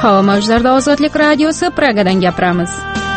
Havo mavjlarida Ozodlik radiosi Pragadan gapiramiz.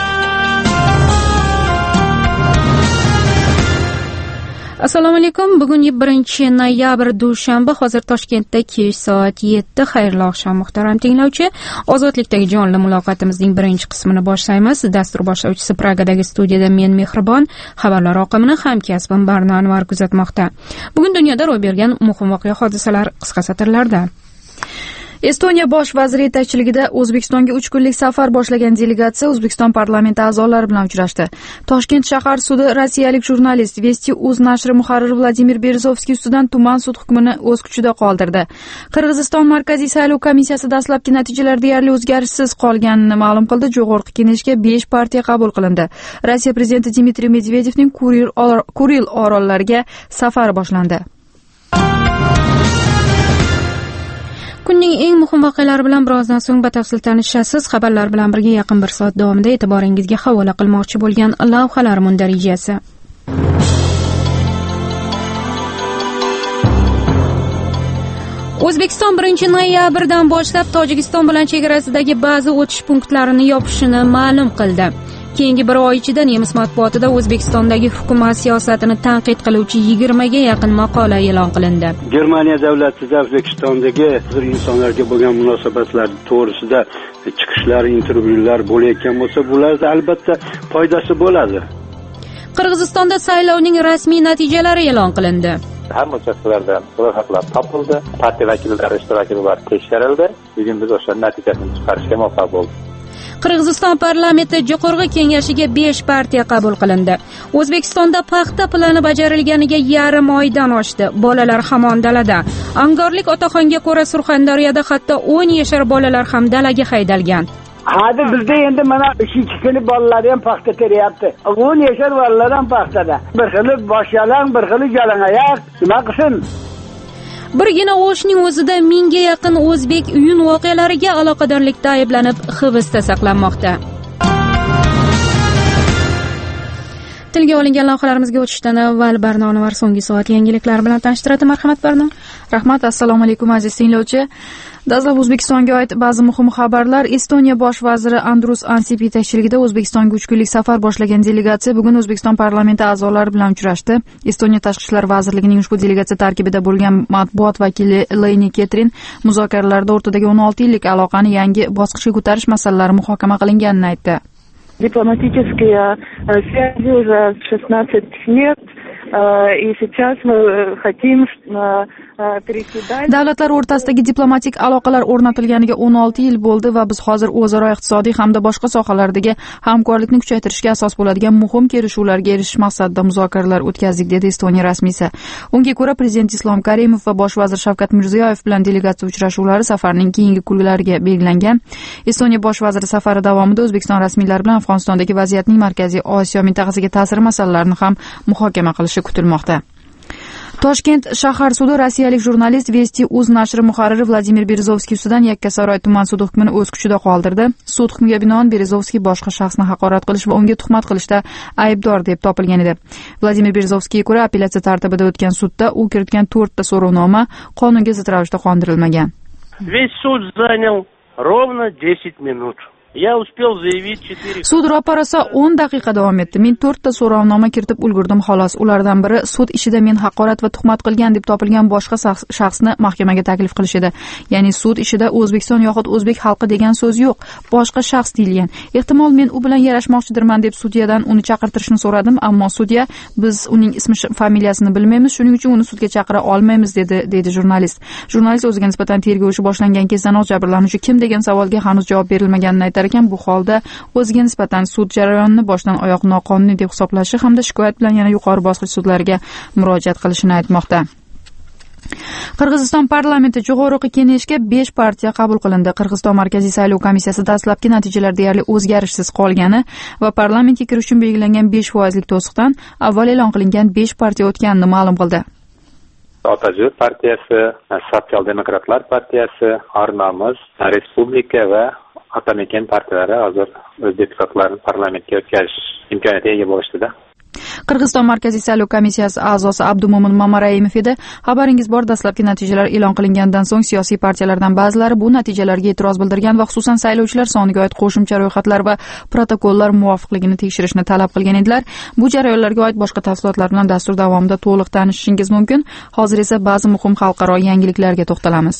Assalomu alaykum. Bugun 1 noyabr dushanba. Hozir Toshkentda kech soat 7. Xayrli oqshom muhtaram tinglovchi. Ozodlikdagi jonli muloqotimizning birinchi qismini boshlaymiz. Dastur boshlovchisi Pragadagi studiyada men Mehribon, xabarlar oqimini hamkasbim Barno Anvar kuzatmoqda. Bugun dunyoda ro'y bergan muhim voqea hodisalar qisqa satrlarda. Estoniya bosh vaziri yetakchiligida O'zbekistonga 3 kunlik safar boshlagan delegatsiya O'zbekiston parlamenti a'zolari bilan uchrashdi. Toshkent shahar sudi rossiyalik jurnalist Vesti.uz nashri muharriri Vladimir Berezovskiy ustidan tuman sud hukmini o'z kuchida qoldirdi. Qirg'iziston Markaziy saylov komissiyasi dastlabki natijalar deyarli o'zgarishsiz qolganini ma'lum qildi. Jo'g'org'i kengashga 5 partiya qabul qilindi. Rossiya prezidenti Dmitriy Medvedevning Kuril orollariga safari boshlandi. Kunning eng muhim voqealari bilan birozdan so'ng batafsil tanishasiz. Xabarlar bilan birga yaqin 1 soat davomida e'tiboringizga havola qilmoqchi bo'lgan lavhalar mundarijasi. O'zbekiston 1 noyabrdan boshlab Tojikiston bilan chegarasidagi ba'zi o'tish punktlarini yopishini ma'lum qildi. Keyingi 1 oy ichida nemis matbuotida O'zbekistondagi hukumat siyosatini tanqid qiluvchi 20 ga yaqin maqola e'lon qilindi. Germaniya davlatida O'zbekistondagi insonlarga bo'lgan munosabatlar to'g'risida chiqishlar, intervyular bo'layotgan bo'lsa, bularda albatta foydasi bo'ladi. Qirg'izistonda saylovning rasmiy natijalari e'lon qilindi. Hamma uchastkalardan ro'yxatlar topildi, partiya vakillari, ishtirokchilar tekshirildi. Bugun biz o'sha natijasini chiqarishga muvaffaq bo'ldik. Qirg'iziston parlamenti Jo'qorg'i kengashiga 5 partiya qabul qilindi. O'zbekistonda paxta plani bajarilganiga yarim oydan oshdi. Bolalar hamon dalada. Angorlik otaxonga ko'ra Surxondaryoda hatto 10 yashar bolalar ham dalaga haydalgan. Hadi bizda endi mana 2 kunlik bolalar ham paxta teryapti. 10 yashar bolalar ham paxtada. Bir xili boshyalang, bir xili jalangoyoq. Nima qilsin? Birgina o'shning o'zida 1000 ga yaqin o'zbek uyun voqealariga aloqadorlikda ayblanib hibsda saqlanmoqda. Tilga olingan lavhalarimizga o'tishdan avval Barno Anvar so'nggi soat yangiliklar bilan tanishtiradi. Marhamat Barno. Rahmat, assalomu alaykum aziz tinglovchi. Dastlab O'zbekistonga oid ba'zi muhim xabarlar. Estoniya bosh vaziri Andrus Ansip yetakchiligida O'zbekistonga 3 kunlik safar boshlagan delegatsiya bugun O'zbekiston parlamenti a'zolari bilan uchrashdi. Estoniya tashqi ishlar vazirligining ushbu delegatsiya tarkibida bo'lgan matbuot vakili Leyni Ketrin muzokaralarda o'rtadagi 16 yillik aloqani yangi bosqichga ko'tarish masalalari muhokama qilinganini aytdi. Дипломатические связи уже 16 лет, и сейчас мы хотим перейти дальше. Davlatlar o'rtasidagi diplomatik aloqalar o'rnatilganiga 16 yil bo'ldi va biz hozir o'zaro iqtisodiy hamda boshqa sohalardagi hamkorlikni kuchaytirishga asos bo'ladigan muhim kelishuvlarga erishish maqsadida muzokaralar o'tkazdik, dedi Estoniya rasmiysi. Unga ko'ra prezident Islom Karimov va bosh vazir Shavkat Mirziyoyev bilan delegatsiya uchrashuvlari safarning keyingi kunlariga belgilangan. Estoniya bosh vaziri safari davomida O'zbekiston rasmiylari bilan Afg'onistondagi vaziyatning Markaziy Osiyo mintaqasiga ta'siri masalalarini ham muhokama qilishi kutilmoqda. Toshkent shahar sudi rossiyalik jurnalist Vesti.uz nashri muharriri Vladimir Berezovskiy ustidan Yakkasaroy tuman sudi hukmini o'z kuchida qoldirdi. Sud hukmiga binoan Berezovskiy boshqa shaxsni haqorat qilish va unga tuhmat qilishda aybdor deb topilgan edi. Vladimir Berezovskiyga ko'ra apellyatsiya tartibida o'tgan sudda u kiritgan 4 ta so'rovnoma qonunga zid ravishda qondirilmagan. Весь суд занял ровно 10 минут. Я успел заявить 4. Sud ro'parasi 10 daqiqa davom etdi. Men 4 ta so'rovnoma kiritib ulgurdim xolos. Ulardan biri sud ishida men haqorat va tuhmat qilgan deb topilgan boshqa shaxsni mahkamaga taklif qilish edi. Ya'ni sud ishida O'zbekiston yoxud o'zbek xalqi degan so'z yo'q, boshqa shaxs deyilgan. Ehtimol men u bilan yarashmoqchidirman deb sudyadan uni chaqirtirishni so'radim, ammo sudya biz uning ismi familiyasini bilmaymiz, shuning uchun uni sudga chaqira olmaymiz dedi jurnalist. Jurnalist o'ziga nisbatan tergov ishi boshlangan kezdanoq jabrlanuvchi kim degan savolga hanuz javob berilmaganini aytdi. Bu holda o'ziga nisbatan sud jarayonini boshdan oyoq noqonuniy deb hisoblashi hamda shikoyat bilan yana yuqori bosqich sudlariga murojaat qilishini aytmoqda. Qirg'iziston parlamenti Jo'qorg'i kengashga 5 partiya qabul qilindi. Qirg'iziston Markaziy saylov komissiyasi dastlabki natijalar deyarli o'zgarishsiz qolgani va parlamentga kirish uchun belgilangan 5% to'siqdan avval e'lon qilingan 5 partiya o'tganini ma'lum qildi. Otajo'q partiyasi, Sotsial demokratlar partiyasi, Arnamiz, Respublika va Atamekan partiyalari hozir o'z deputatlarini parlamentga o'tkazish imkoniyatiga ega bo'lishdi-da. Qirg'iziston Markaziy saylov komissiyasi a'zosi Abdumo'min Mamaraimov edi. Xabaringiz bor, dastlabki natijalar e'lon qilingandan so'ng siyosiy partiyalardan ba'zilari bu natijalarga e'tiroz bildirgan va xususan saylovchilar soniga oid qo'shimcha ro'yxatlar va protokollar muvofiqligini tekshirishni talab qilgan edilar. Bu jarayonlarga oid boshqa tafsilotlar bilan dastur davomida to'liq tanishishingiz mumkin. Hozir esa ba'zi muhim xalqaro yangiliklarga to'xtalamiz.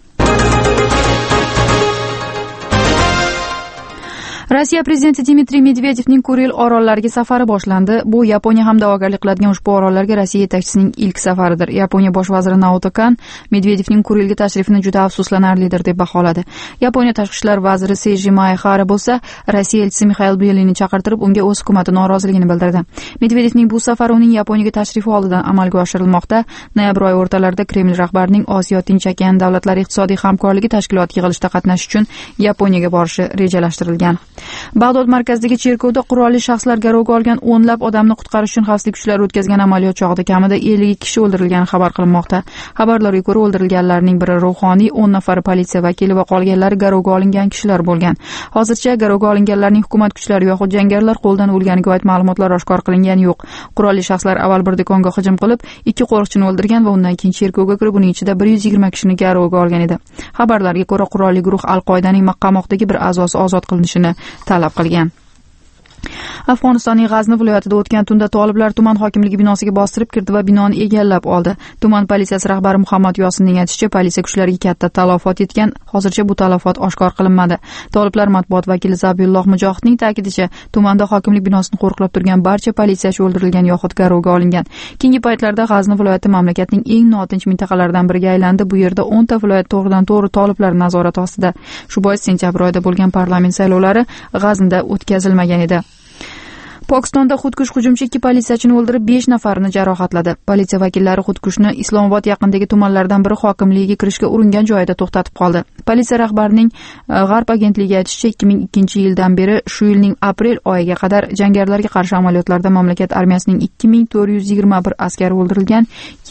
Rossiya prezidenti Dmitriy Medvedevning Kuril orollariga safari boshlandi. Bu Yaponiya ham da'vogarlik qiladigan ushbu orollarga Rossiya yetakchisining ilk safaridir. Yaponiya bosh vaziri Naoto Kan Medvedevning Kurilga tashrifini juda afsuslanarlidir deb baholadi. Yaponiya tashqi ishlar vaziri Seiji Maehara bo'lsa, Rossiya elchisi Mixail Byelini chaqirtirib, unga o'z hukumati noroziligini bildirdi. Medvedevning bu safari uning Yaponiyaga tashrifi oldidan amalga oshirilmoqda. Noyabr oyi o'rtalarida Kreml rahbarining Osiyo Tinch okean davlatlari iqtisodiy hamkorligi tashkiloti yig'ilishida qatnashish uchun Yaponiyaga borishi rejalashtirilgan. Bag'dod markazidagi cherkovda qurolli shaxslar garovga olgan o'nlab odamni qutqarish uchun xavfsizlik kuchlari o'tkazgan amaliyot chog'ida kamida 50 kishi o'ldirilgani xabar qilinmoqda. Xabarlarga ko'ra, o'ldirilganlarning biri ruhoniy, 10 nafari politsiya vakili va qolganlari garovga olingan kishilar bo'lgan. Hozircha garovga olinganlarning hukumat kuchlari yoxud jangarilar qo'ldan o'lganiga oid ma'lumotlar oshkor qilingani yo'q. Qurolli shaxslar avval bir do'konga hujum qilib, 2 qo'riqchini o'ldirgan va undan keyin cherkovga kirib, uning ichida 120 kishini garovga olgan edi. Xabarlarga ko'ra, qurolli guruh Al-Qoidaning qamoqdagi bir a'zosi ozod qilinishini talab qilgan. Afg'onistonning G'azni viloyatida o'tgan tunda toliblar tuman hokimligi binosiga bostirib kirdi va binoni egallab oldi. Tuman politsiyasi rahbari Muhammad Yosinning aytishicha, politsiya kuchlariga katta talafot yetgan. Hozircha bu talafot oshkor qilinmadi. Toliblar matbuot vakili Zabihulloh Mujohidning ta'kidicha, tumanda hokimlik binosini qo'riqlab turgan barcha politsiyachi o'ldirilgan yoxud garovga olingan. Keyingi paytlarda G'azni viloyati mamlakatning eng notinch mintaqalaridan biriga aylandi. Bu yerda 10 ta viloyat to'g'ridan-to'g'ri toliblar nazorati ostida. Shu bois sentabr oyida bo'lgan parlament saylovlari G'aznida o'tkazilmagan edi. Pokistonda xudkush hujumchi 2 politsiyachini o'ldirib 5 nafarini jarohatladi. Politsiya vakillari xudkushni Islomobod yaqinidagi tumanlardan biri hokimligiga kirishga uringan joyida to'xtatib qoldi. Politsiya rahbarining G'arb agentligiga aytishicha, 2002-yildan beri shu yilning aprel oyiga qadar jangarilarga qarshi amaliyotlarda mamlakat armiyasining 2421 askari o'ldirilgan,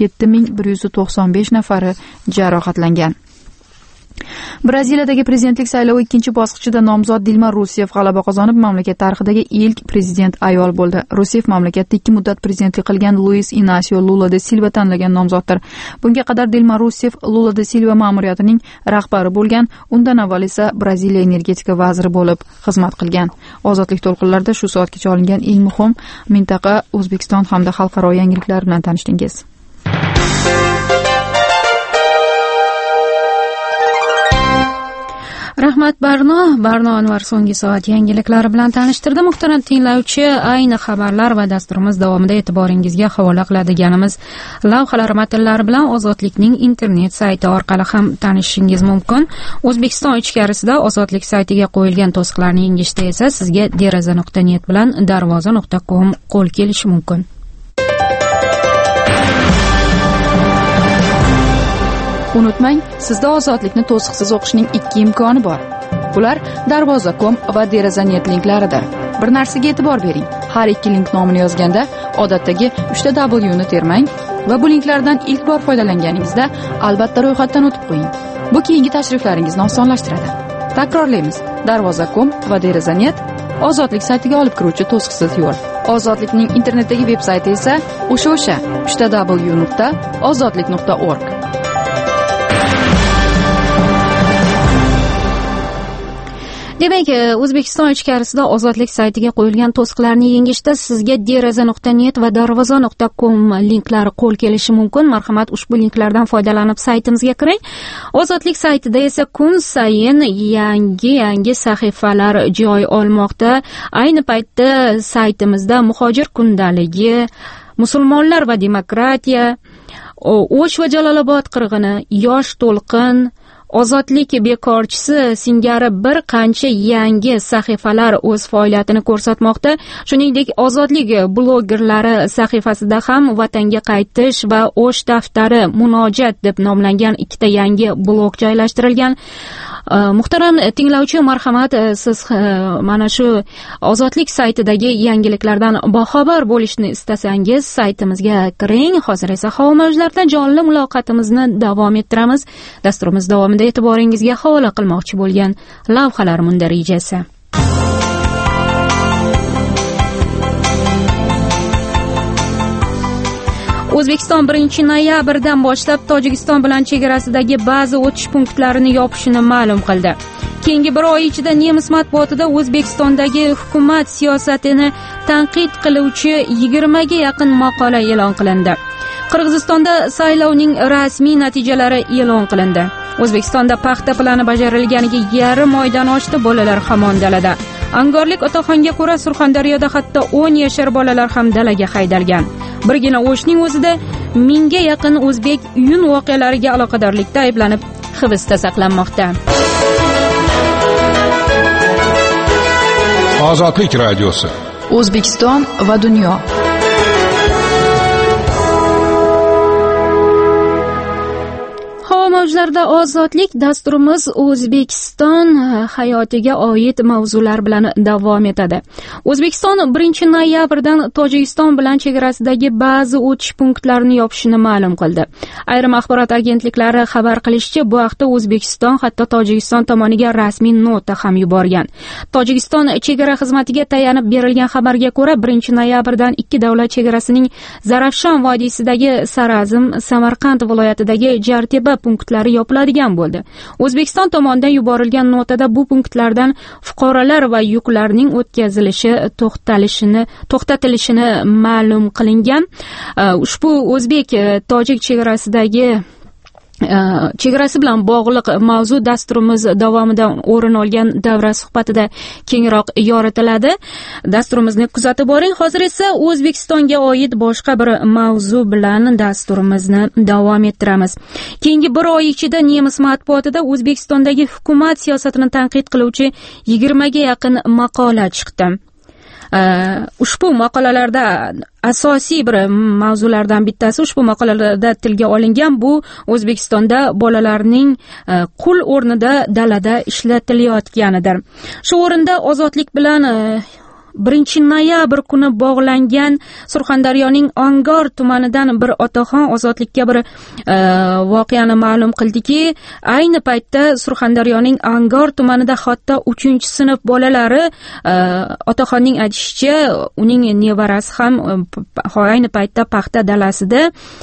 7195 nafari jarohatlangan. Braziliyadagi prezidentlik saylovi ikkinchi bosqichida nomzod Dilma Rousseff g'alaba qozonib, mamlakat tarixidagi ilk prezident ayol bo'ldi. Rousseff mamlakatda 2 muddat prezidentlik qilgan Luis Inacio Lula da Silva tanlagan nomzoddir. Bunga qadar Dilma Rousseff Lula da Silva ma'muriyatining rahbari bo'lgan, undan avval esa Braziliya energetika vaziri bo'lib xizmat qilgan. Ozodlik to'lqinlarida shu soatgacha olingan eng muhim mintaqa, O'zbekiston hamda xalqaro yangiliklar bilan tanishdingiz. Rahmat Barno Anvar so'nggi soat yangiliklari bilan tanishtirdi. Muhtaram tinglovchi, ayni xabarlar va dasturimiz davomida e'tiboringizga havola qiladiganimiz lavhalar matnlari bilan Ozodlikning internet sayti orqali ham tanishishingiz mumkin. O'zbekiston ichkarisida Ozodlik saytiga qo'yilgan to'siqlarni yengishda esa sizga deraza.net bilan darvoza.com qo'l kelishi mumkin. Unutmang, sizda ozodlikni to'siqsiz o'qishning 2 imkoni bor. Bular darvoza.com va deraza.net linklaridir. Bir narsaga e'tibor bering. Har 2 link nomini yozganda odatdagi 3 ta W ni termang va bu linklardan ilk bor foydalanganingizda albatta ro'yxatdan o'tib qo'ying. Bu keyingi tashriflaringizni osonlashtiradi. Takrorlaymiz. Darvoza.com va deraza.net Ozodlik saytiga olib kiruvchi to'siqsiz yo'l. Ozodlikning internetdagi veb-sayti esa o'sha www.ozodlik.org. Demak, O'zbekiston ichkarisida Ozodlik saytiga qo'yilgan to'siqlarni yengishda sizga deraza.net va darvoza.com linklari qo'l kelishi mumkin. Marhamat, ushbu linklardan foydalanib saytimizga kiring. Ozodlik saytida esa kun sayin yangi sahifalar joy olmoqda. Ayni paytda saytimizda muhojir kundaligi, musulmonlar va demokratiya, O'sh va Jalolobod qirg'ini, yosh to'lqin, Ozodlik bekorchisi singari bir qancha yangi sahifalar o'z faoliyatini ko'rsatmoqda. Shuningdek, Ozodlik blogerlari sahifasida ham vatanga qaytish va O'sh daftari munojat deb nomlangan 2 ta yangi blog joylashtirilgan. Muhtaram tinglovchi, marhamat, siz mana shu Ozodlik saytidagi yangiliklardan boxabar bo'lishni istasangiz, saytimizga kiring. Hozir esa havo mavjlarida jonli muloqotimizni davom ettiramiz. Dasturimiz davomida e'tiboringizga havola qilmoqchi bo'lgan lavhalar mundarijasi. O'zbekiston 1-noyabrdan boshlab Tojikiston bilan chegarasidagi ba'zi o'tish punktlarini yopishini ma'lum qildi. Keyingi bir oy ichida nemis matbuotida O'zbekistondagi hukumat siyosatini tanqid qiluvchi 20 ga yaqin maqola e'lon qilindi. Qirg'izistonda saylovning rasmiy natijalari e'lon qilindi. O'zbekistonda paxta plani bajarilganiga yarim oydan oshdi, bolalar hamon dalada. Angorlik otaxonga ko'ra Surxondaryoda hatto 10 yashar bolalar ham dalaga haydalgan. Birgina O'shning o'zida 1000 ga yaqin o'zbek uyun voqealariga aloqadorlikda ayblanib hibsda saqlanmoqda. Ozodlik radiosi. O'zbekiston va dunyo. Mavzularda ozodlik dasturimiz O'zbekiston hayotiga oid mavzular bilan davom etadi. O'zbekiston 1-noyabrdan Tojikiston bilan chegarasidagi ba'zi o'tish punktlarini yopishini ma'lum qildi. Ayrim axborot agentliklari xabar qilishicha, bu haqda O'zbekiston hatto Tojikiston tomoniga rasmiy nota ham yuborgan. Tojikiston chegara xizmatiga tayanib berilgan xabarga ko'ra, 1-noyabrdan ikki davlat chegarasining Zarafshon vodiysidagi Sarazm, Samarqand viloyatidagi Jarteba punktlari yopiladigan bo'ldi. O'zbekiston tomonidan yuborilgan notada bu punktlardan fuqarolar va yuklarning o'tkazilishi to'xtatilishini ma'lum qilingan. Ushbu o'zbek-tojik chegarasi bilan bog'liq mavzu dasturimiz davomida o'rin olgan davra suhbatida kengroq yoritiladi. Dasturimizni kuzatib boring. Hozir esa O'zbekistonga oid boshqa bir mavzu bilan dasturimizni davom ettiramiz. Keyingi bir oy ichida nemis matbuotida O'zbekistondagi hukumat siyosatini tanqid qiluvchi 20 ga yaqin maqola chiqdi. Ushbu maqolalarda asosiy bir mavzulardan bittasi, ushbu maqolalarda tilga olingan bu O'zbekistonda bolalarning qul o'rnida dalada ishlatilayotganidir. Shu o'rinda ozodlik bilan 1-noyabr kuni bog'langan Surxondaryoning Angor tumanidan bir otaxon ozodlikka bir voqeani ma'lum qildiki, ayni paytda Surxondaryoning Angor tumanida hatto 3-sinf bolalari, otaxonning aytishicha, uning nevarasi ham ayni paytda paxta dalasida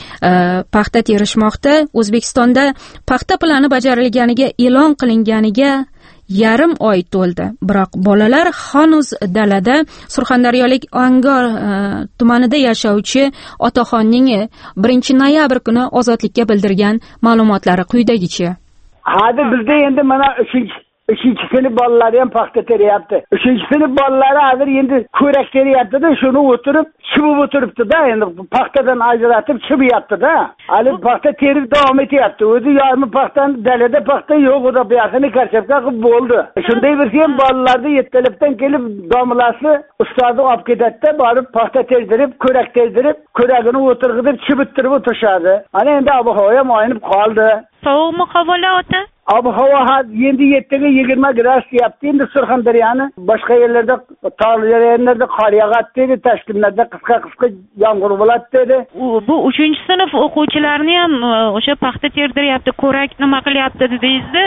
paxta terishmoqda. O'zbekistonda paxta plani bajarilganiga e'lon qilinganiga yarim oy to'ldi. Biroq bolalar hanuz dalada. Surxondaryolik Angor tumanida yashovchi otaxonning 1-noyabr kuni ozodlikka bildirgan ma'lumotlari quyidagicha. Hadi bizda endi mana 3-chi sinf bolalari ham paxta teryapti. 3-chi sinf bolalari hozir endi ko'rak teryapti-da, shuni o'tirib, chibib o'tiribdi-da, endi paxtadan ajratib chibyapti-da. Hali paxta terib davom etyapti. O'zi yarmi paxtani dalada paxta yo'q, unda buyasini karchapka qilib bo'ldi. Shunday bir ham bolalarni yetalabdan kelib domlasi ustozi olib ketadi-da, borib paxta terdirib, ko'rak terdirib, ko'ragini o'tirg'izib chibittirib o'tirishadi. Ana endi ob-havo ham o'ynab qoldi. Sovuqmi havolar ota? Ob-havo endi 7 ga 20 gradus deyapti. Endi Surxondaryoni boshqa yerlarda tog' yerlarda qor yog'adi dedi, Toshkentda qisqa yomg'ir bo'ladi dedi. Bu 3-sinf o'quvchilarni ham o'sha paxta terdiryapti, ko'rak nima qilyapti dedingizda.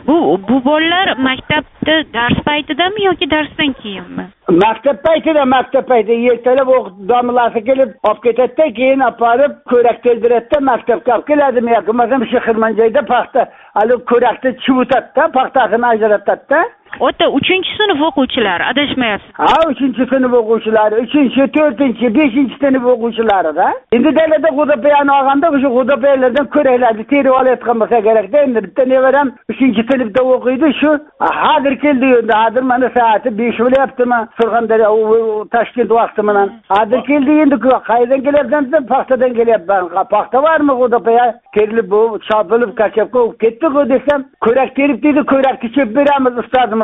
Bu bolalar maktabda dars paytidami yoki darsdan keyinmi? Maktab paytida, ertalab domlasi kelib olib ketadi-da, keyin aparib ko'rak terdiradi-da, maktabga olib keladimi yoki bo'lmasam shu Xirmonjoyda paxta, hali ko'rakni chivutadi-da, paxtasini ajratadi-da. Ota 3-sinf o'quvchilari adashmayapsiz. Ha, 3-sinf o'quvchilari, 3-chi, 4-chi, 5-sinf o'quvchilari-da. Endi dalada g'o'dapayani olganda o'sha g'o'dapaylardan ko'raklarni terib olayotgan bo'lsa kerak-da. Endi bitta nevaram 3-sinfda o'qiydi, shu hozir keldi endi. Hozir mana soati 5 bo'lyaptimi? Surxondaryo Toshkent vaqti bilan. Hozir keldi endi, qayerdan kelyapsan? Paxtadan kelyapman. Paxta bormi g'o'dapaya? Kerilib bu chopilib kachapga ketdi-ku desam, ko'rak terib dedi, ko'rakni chep beramiz ustozimiz.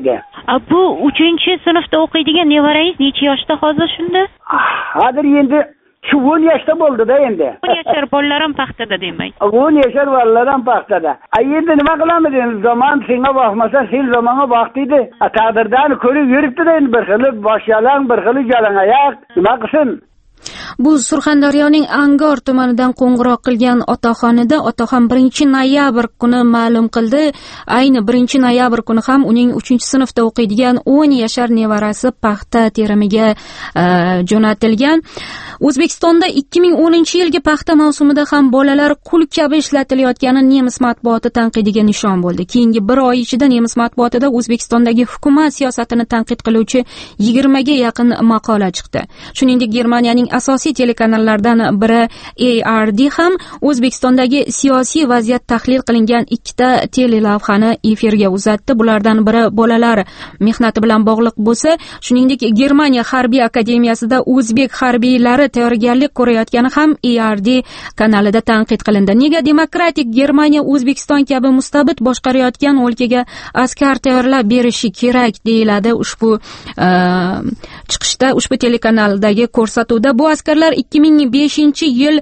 Bu 3-sinfda o'qiydigan nevarangiz necha yoshda hozir shunda? Hozir endi shu 10 yoshda bo'ldi-da endi. 10 yoshar bolalar ham paxtada demak. 10 yoshar bolalar ham paxtada. Endi nima qilamiz endi? Zaman senga boqmasa, sen zamonga boqdiydi. Taqdirdan ko'rib yuribdi-da endi, bir xil boshyalang, bir xil jalangoyoq. Nima qilsin? Bu Surxondaryoning Angor tumanidan qo'ng'iroq qilgan otaxonida otaxon 1-noyabr kuni ma'lum qildi. Ayni 1-noyabr kuni ham uning 3-sinfda o'qiydigan 10 yashar nevarasi paxta terimiga jo'natilgan. O'zbekistonda 2010-yilgi paxta mavsumida ham bolalar qul kabi ishlatilayotgani nemis matbuoti tanqidiga nishon bo'ldi. Keyingi bir oy ichida nemis matbuotida O'zbekistondagi hukumat siyosatini tanqid qiluvchi 20 ga yaqin maqola chiqdi. Shuningdek, Germaniyaning asosiy telekanallaridan biri ARD ham O'zbekistondagi siyosiy vaziyat tahlil qilingan ikkita telelavhani efirga uzatdi. Bulardan biri bolalar mehnati bilan bog'liq bo'lsa, shuningdek Germaniya harbiy akademiyasida o'zbek harbiylari tayyorgarlik ko'rayotgani ham ARD kanalida tanqid qilindi. Nega demokratik Germaniya O'zbekiston kabi mustabid boshqarayotgan o'lkaga askar tayyorlab berishi kerak deyiladi ushbu chiqishda, ushbu telekanaldagi ko'rsatuvda. Bu askarlar 2005-yil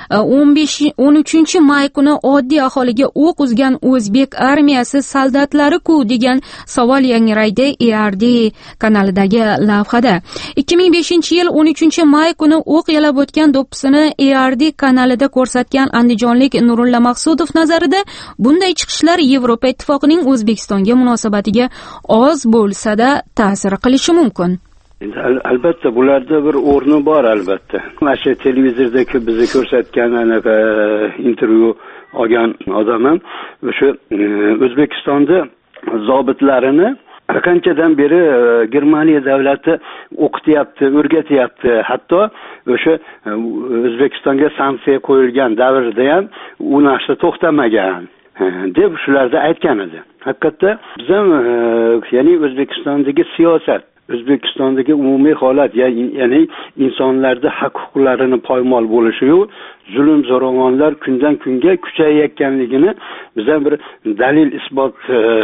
13 may kuni oddiy aholiga o'q uzgan o'zbek armiyasi soldatlari-ku degan savol yangraydi ARD kanalidagi lavhada. 2005-yil 13 may kuni o'q yalab o'tgan do'ppisini ARD kanalida ko'rsatgan andijonlik Nurulla Maqsudov nazarida bunday chiqishlar Yevropa Ittifoqining O'zbekistonga munosabatiga oz bo'lsa-da ta'sir qilishi mumkin. Albatta bularda bir o'rni bor albatta. Mana shu televizordagi bizni ko'rsatgan anaqa intervyu olgan odamim o'sha O'zbekistonda zobitlarini qanchadan beri Germaniya davlati o'qityapti, o'rgatyapti. Hatto o'sha O'zbekistonga sanksiya qo'yilgan davrda ham u narsa to'xtamagan deb shularda aytgan edi. Haqiqatda biz ham ya'ni O'zbekistondagi siyosat, O'zbekistondagi umumiy holat, ya'ni insonlarda haq huquqlarini poymol bo'lishi-yu, zulm zo'ravonlar kundan kunga kuchayayotganligini bizdan bir dalil isbot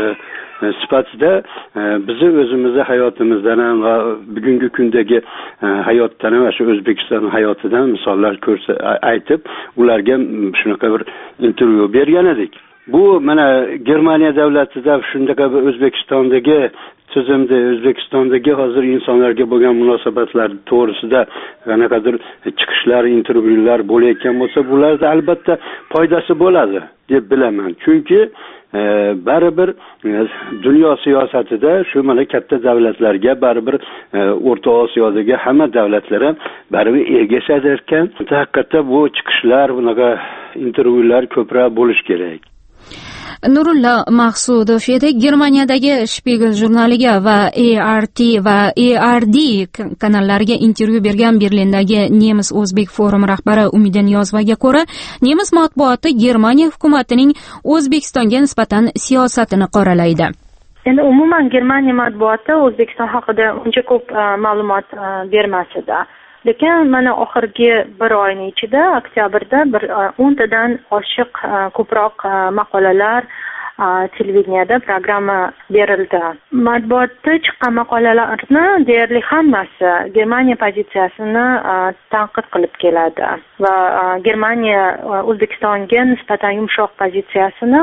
sifatida bizni o'zimizni hayotimizdan ham va bugungi kundagi hayotdan ham, shu O'zbekiston hayotidan misollar aytib, ularga shunaqa bir intervyu bergan edik. Bu mana Germaniya davlatida shundaqa bir O'zbekistondagi tizimda, O'zbekistondagi hozir insonlarga bo'lgan munosabatlar to'g'risida qanaqadir chiqishlar, intervyular bo'layotgan bo'lsa, bularda albatta foydasi bo'ladi deb bilaman. Chunki baribir dunyo siyosatida shu mana katta davlatlarga, baribir O'rta Osiyodagi hamma davlatlar ham baribir ergashadi ekan. Haqiqatda bu chiqishlar, bunaqa intervyular ko'proq bo'lish kerak. Nurulla Maqsudov edi. Germaniyadagi Spiegel jurnaliga va ART va ARD kanallariga intervyu bergan Berlindagi Nemis O'zbek forumi rahbari Umida Niyozovga ko'ra, nemis matbuoti Germaniya hukumatining O'zbekistonga nisbatan siyosatini qoralaydi. Endi umuman Germaniya matbuoti O'zbekiston haqida uncha ko'p ma'lumot bermasdi. Lekin mana oxirgi bir oyning ichida, oktyabrda bir 10 tadan oshiq ko'proq maqolalar televideniyada programma berildi. Matbuotda chiqqan maqolalarni deyarli hammasi Germaniya pozitsiyasini tanqid qilib keladi va Germaniya O'zbekistonga nisbatan yumshoq pozitsiyasini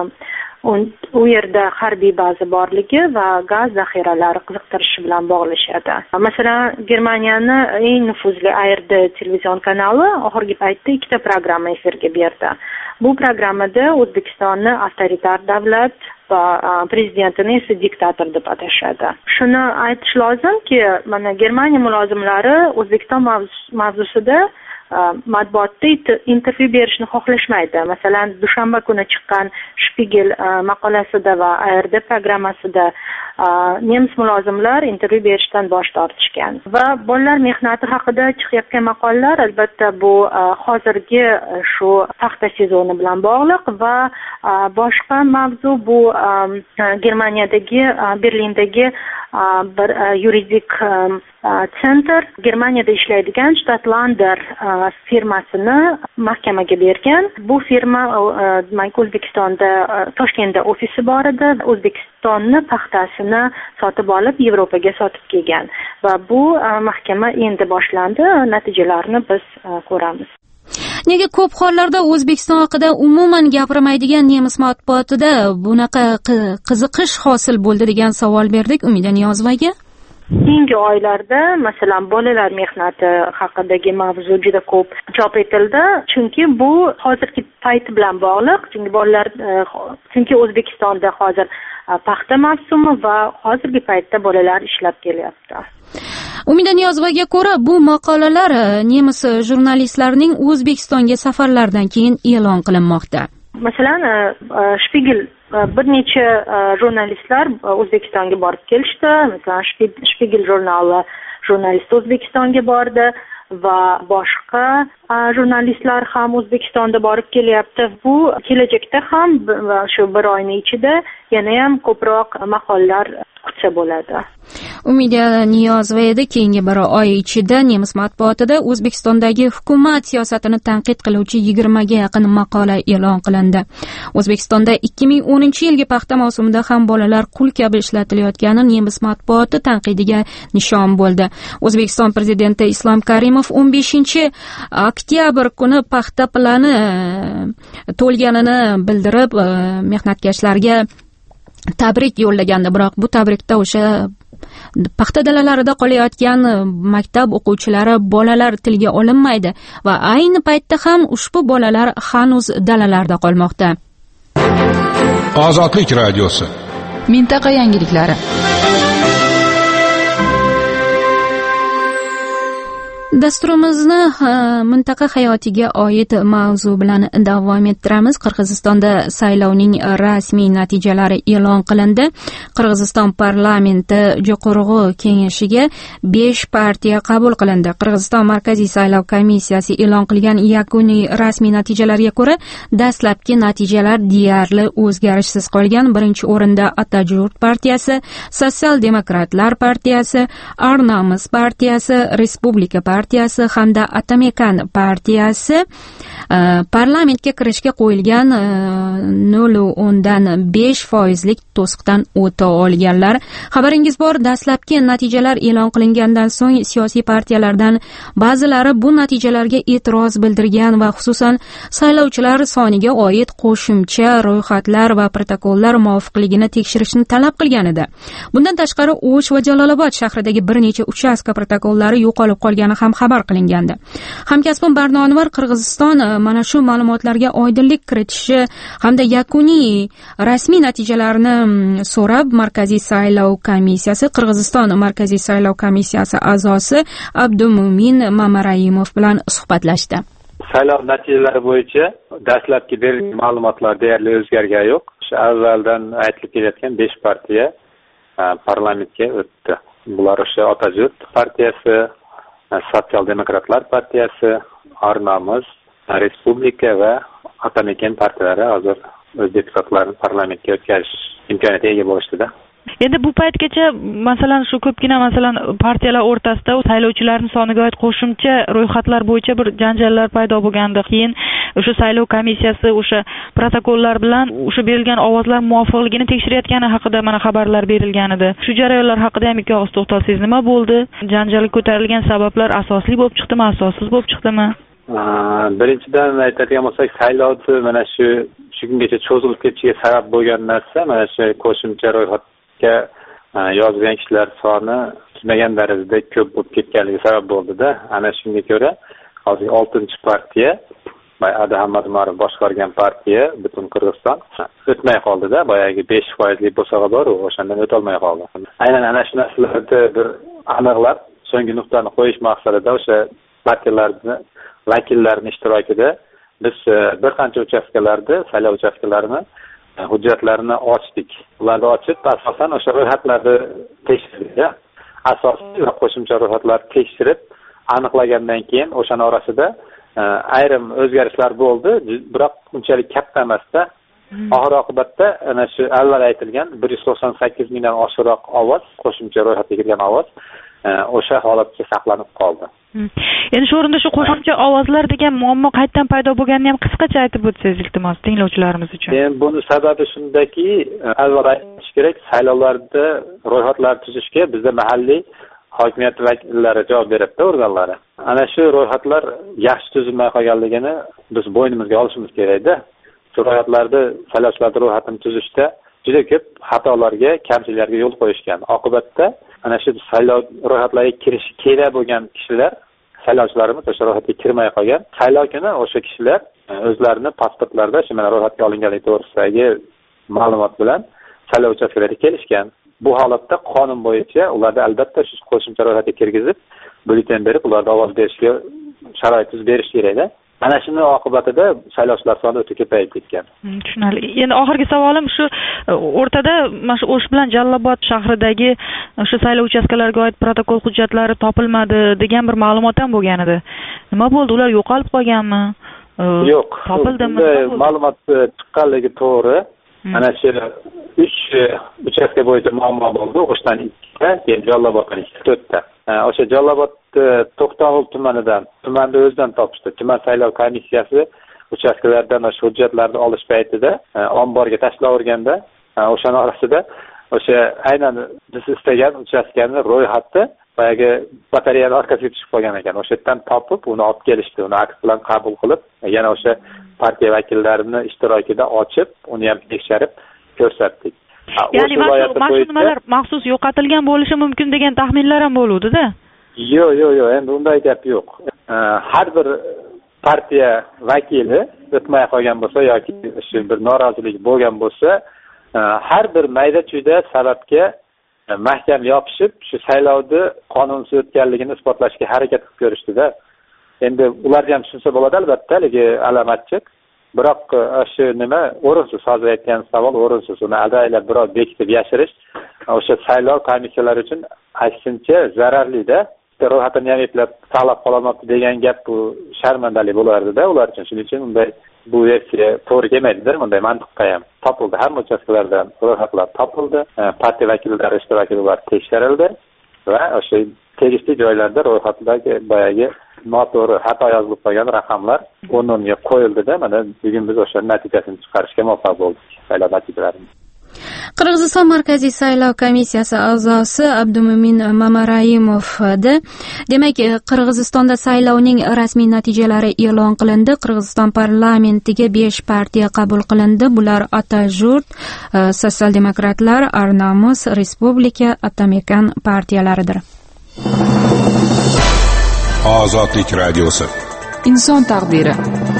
u yerda harbiy baza borligi va gaz zaxiralari qiziqtirishi bilan bog'lashadi. Masalan, Germaniyani eng nufuzli ARD televizion kanali oxirgi paytda ikkita programma efirga berdi. Bu programmada O'zbekistonni avtoritar davlat va prezidentini esa diktator deb atashadi. Shuni aytish lozimki, mana Germaniya mulozimlari O'zbekiston mavzusida matbuotda intervyu berishni xohlashmaydi. Masalan, dushanba kuni chiqqan Spiegel maqolasida va ARD programmasida nemis mulozimlar intervyu berishdan bosh tortishgan. Va bolalar mehnati haqida chiqayotgan maqolalar albatta bu hozirgi shu paxta sezoni bilan bog'liq va boshqa mavzu bu Germaniyadagi Berlindagi bir yuridik center Germaniyada ishlaydigan Stadtlander firmasini mahkamaga bergan. Bu firma O'zbekistonda Toshkentda ofisi bor edi. O'zbekistonni paxtasini sotib olib Yevropaga sotib kelgan va bu mahkama endi boshlandi. Natijalarini biz ko'ramiz. Nega ko'p hollarda O'zbekiston haqida umuman gapirmaydigan nemis matbuotida bunaqa qiziqish hosil bo'ldi degan savol berdik Umida Niyozovaga. Keyingi oylarda masalan bolalar mehnati haqidagi mavzu juda ko'p chop etildi, chunki bu hozirgi payt bilan bog'liq. Chunki O'zbekistonda hozir paxta mavsumi va hozirgi paytda bolalar ishlab kelyapti. Umida Niyozovaga ko'ra, bu maqolalar nemis jurnalistlarining O'zbekistonga safarlaridan keyin e'lon qilinmoqda. Masalan, Shpigel bir necha jurnalistlar O'zbekistonga borib kelishdi. Masalan, Shpigel jurnali jurnalisti O'zbekistonga bordi va boshqa jurnalistlar ham O'zbekistonda borib kelyapti. Bu kelajakda ham shu bir oyning ichida yana ham ko'proq maqolalar kutsa bo'ladi. Umida Niyozova edi. Keyingi bir oy ichida nemis matbuotida O'zbekistondagi hukumat siyosatini tanqid qiluvchi 20 ga yaqin maqola e'lon qilindi. O'zbekistonda 2010-yilgi paxta mavsumida ham bolalar qul kabi ishlatilayotgani nemis matbuoti tanqidiga nishon bo'ldi. O'zbekiston prezidenti Islom Karimov 15-oktyabr kuni paxta plani to'lganini bildirib, mehnatkashlarga tabrik yo'llagandi. Biroq bu tabrikda o'sha paxta dalalarida qolayotgan maktab o'quvchilari bolalar tilga olinmaydi va ayni paytda ham ushbu bolalar hanuz dalalarda qolmoqda. Ozodlik radiosi. Mintaqa yangiliklari. Dasturimizni mintaqa hayotiga oid mavzu bilan davom ettiramiz. Qirg'izistonda saylovning rasmiy natijalari e'lon qilindi. Qirg'iziston parlamenti Jo'qorg'i kengashiga 5 partiya qabul qilindi. Qirg'iziston Markaziy saylov komissiyasi e'lon qilgan yakuniy rasmiy natijalarga ko'ra, dastlabki natijalar deyarli o'zgarishsiz qolgan. Birinchi o'rinda Atajurt partiyasi, Sotsial-demokratlar partiyasi, Arnamiz partiyasi, Respublika partiyasi hamda Atamekan partiyasi parlamentga kirishga qo'yilgan 0.5% to'siqdan o'ta olganlar. Xabaringiz bor, dastlabki natijalar e'lon qilingandan so'ng siyosiy partiyalardan ba'zilari bu natijalarga e'tiroz bildirgan va xususan saylovchilar soniga oid qo'shimcha ro'yxatlar va protokollar muvofiqligini tekshirishni talab qilgan edi. Bundan tashqari, O'sh va Jalolobod shahridagi bir necha uchastka protokollari yo'qolib qolgani ham xabar qilingandi. Hamkasbim Barnoanvar Qirg'iziston mana shu ma'lumotlarga oydinlik kiritishi hamda yakuniy rasmiy natijalarni so'rab Markaziy saylov komissiyasi, Qirg'iziston Markaziy saylov komissiyasi a'zosi Abdumo'min Mamarayimov bilan suhbatlashdi. Saylov natijalari bo'yicha dastlabki berilgan ma'lumotlar deyarli o'zgargani yo'q. Shu avvaldan aytilib kelayotgan 5 partiya parlamentga o'tdi. Bular o'sha Atajurt partiyasi, Sotsial-demokratlar partiyasi, Arnamiz, Respublika va Atamekan partiyalari hozir o'z deputatlarini parlamentga o'tkazish imkoniyatiga ega bo'lishdi-da. Endi bu paytgacha masalan shu ko'pgina partiyalar o'rtasida saylovchilarning soniga oid qo'shimcha ro'yxatlar bo'yicha bir janjallar paydo bo'lgandi. Keyin o'sha saylov komissiyasi o'sha protokollar bilan o'sha berilgan ovozlar muvofiqligini tekshirayotgani haqida mana xabarlar berilgan edi. Shu jarayonlar haqida ham ikki og'iz to'xtalsangiz, nima bo'ldi? Janjal ko'tarilgan sabablar asosli bo'lib chiqdimi, asossiz bo'lib chiqdimi? Birinchidan aytadigan bo'lsak, saylovni mana shu kungacha cho'zilib ketishiga sabab bo'lgan narsa mana shu qo'shimcha ro'yxat yozgan kishilar soni kutilmagan darajada ko'p bo'lib ketganligi sabab bo'ldi-da. Ana shunga ko'ra hozir 6-partiya Adi Hammadumarov boshqargan partiya butun Qirg'iziston o'tmay qoldi-da. Boyagi 5% bo'sag'i bor, o'shandan o'ta olmay qoldi. Aynan ana shu narsalarni bir aniqlab, so'nggi nuqtani qo'yish maqsadida o'sha partiyalarning vakillarining ishtirokida biz bir qancha uchastkalarda saylov uchastkalarini hujjatlarini ochdik. Ularni ochib, asosan o'sha ro'yxatlarni tekshirdik. Asosiy va qo'shimcha ro'yxatlarni tekshirib, aniqlagandan keyin o'shaning orasida ayrim o'zgarishlar bo'ldi, biroq unchalik katta emasda. Oxir oqibatda ana shu avval aytilgan 198 mingdan oshiqroq ovoz, qo'shimcha ro'yxatga kirgan ovoz o'sha holatga saqlanib qoldi. Endi shu o'rinda shu qo'shimcha ovozlar degan muammo qayerdan paydo bo'lganini ham qisqacha aytib o'tsangiz, iltimos, tinglovchilarimiz uchun. Buni sababi shundaki, avval aytish kerak, saylovlarda ro'yxatlar tuzishga bizda mahalliy hokimiyat vakillari javob beradi, organlari. Ana shu ro'yxatlar yaxshi tuzilmay qolganligini biz bo'ynimizga olishimiz kerak-da. Shu ro'yxatlarni saylovchilar ro'yxatini tuzishda juda ko'p xatolarga, kamchiliklarga yo'l qo'yishgan. Oqibatda ana shu saylov ro'yxatlariga kirishi kerak bo'lgan kishilar, saylovchilarimiz o'sha ro'yxatga kirmay qolgan. Saylov kuni o'sha kishilar o'zlarini pasportlarida shu mana ro'yxatga olinganligi to'g'risidagi ma'lumot bilan saylov uchastkasiga kelishgan. bu holatda qonun bo'yicha ularda albatta shu qo'shimcha ro'yxatga kirgizib byulleten berib ularda ovoz berishga sharoit berish kerak-da. Mana shuni oqibatida saylovchilar soni o'ta ko'payib ketgan. Tushunarli. Endi oxirgi savolim shu o'rtada mana shu O'sh bilan Jallobod shahridagi shu saylov uchastkalariga oid protokol hujjatlari topilmadi degan bir ma'lumot ham bo'lgan edi. Nima bo'ldi? Ular yo'qolib qolganmi? Yo'q. Topildimi? Ma'lumot chiqqanligi to'g'ri. Mana shu 3 uchastka bo'yicha muammo bo'ldi. O'shdan 2 ta, keyin Jalloboddan 4 ta. O'sha Jallobod To'xtag'ul tumanni o'zidan topishdi. Tuman saylov komissiyasi uchastkalardan o'sha hujjatlarni olish paytida omborga tashlaverganda, o'shaning orasida o'sha aynan biz istagan uchastkani ro'yxati boyagi batareyani orqasiga tushib qolgan ekan. O'sha yerdan topib, uni olib kelishdi. Uni akt bilan qabul qilib, yana o'sha partiya vakillarini ishtirokida ochib, uni ham tekshirib ko'rsatdik. Ya'ni mashinalar maxsus yo'qotilgan bo'lishi mumkin degan taxminlar ham bo'luvdi-da. Yo'q, endi unday gap yo'q. Har bir partiya vakili o'tmay qolgan bo'lsa yoki shu bir norozilik bo'lgan bo'lsa, har bir mayda-chuyda sababga mahkam yopishib, shu saylovni qonunsiz o'tganligini isbotlashga harakat qilib ko'rishdi-da. Endi ularga ham tushunsa bo'ladi albatta, ligi alomatchiq. Biroq shu nima o'rinsiz, hozir aytgan savol o'rinsiz. Uni adaylab birov bekitib yashirish o'sha saylov komissiyalari uchun aksincha zararli-da. Ro'yxatini ham eplab saqlab qololmabdi degan gap bu sharmandalik bo'lardi-da ular uchun. Shuning uchun unday bu versiya to'g'ri kelmaydi-da, bunday mantiqqa ham. Topildi, hamma uchastkalardan ro'yxatlar topildi, partiya vakillari ishtirokida ular tekshirildi va o'sha tegishli joylarda ro'yxatdagi boyagi noto'g'ri xato yozilib qolgan raqamlar o'rniga qo'yildi-da. Mana bugun biz o'sha natijasini chiqarishga muvaffaq bo'ldik, saylov natijalarini. Qirg'iziston Markaziy saylov komissiyasi a'zosi Abdumo'min Mamarayimovda, demak, Qirg'izistonda saylovning rasmiy natijalari e'lon qilindi. Qirg'iziston parlamentiga 5 partiya qabul qilindi. Bular Atajurt, Sotsial-demokratlar, Arnamus, Respublika, Atamekan partiyalaridir. Ozodlik radiosi. Inson taqdiri.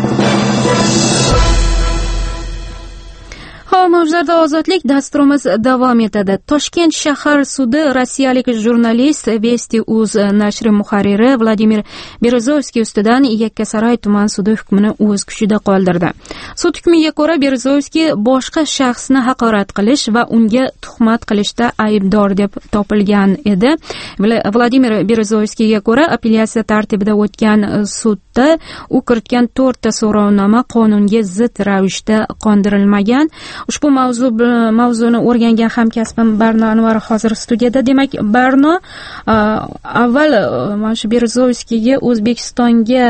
Mavzuda ozodlik dasturimiz davom etadi. Toshkent shahar sudi rossiyalik jurnalist Vesti.uz nashri muharriri Vladimir Berezovskiy ustidan Yakkasaroy tuman sudi hukmini o'z kuchida qoldirdi. Sud hukmiga ko'ra Berezovskiy boshqa shaxsni haqorat qilish va unga tuhmat qilishda aybdor deb topilgan edi. Vladimir Berezovskiyga ko'ra apellyatsiya tartibida o'tgan sudda u kiritgan 4 ta so'rovnoma qonunga zid ravishda qondirilmagan. Ushbu mavzuni o'rgangan hamkasbim Barno Anvar hozir studiyada. Demak, Barno, avval mana shu Berezovskiyga O'zbekistonga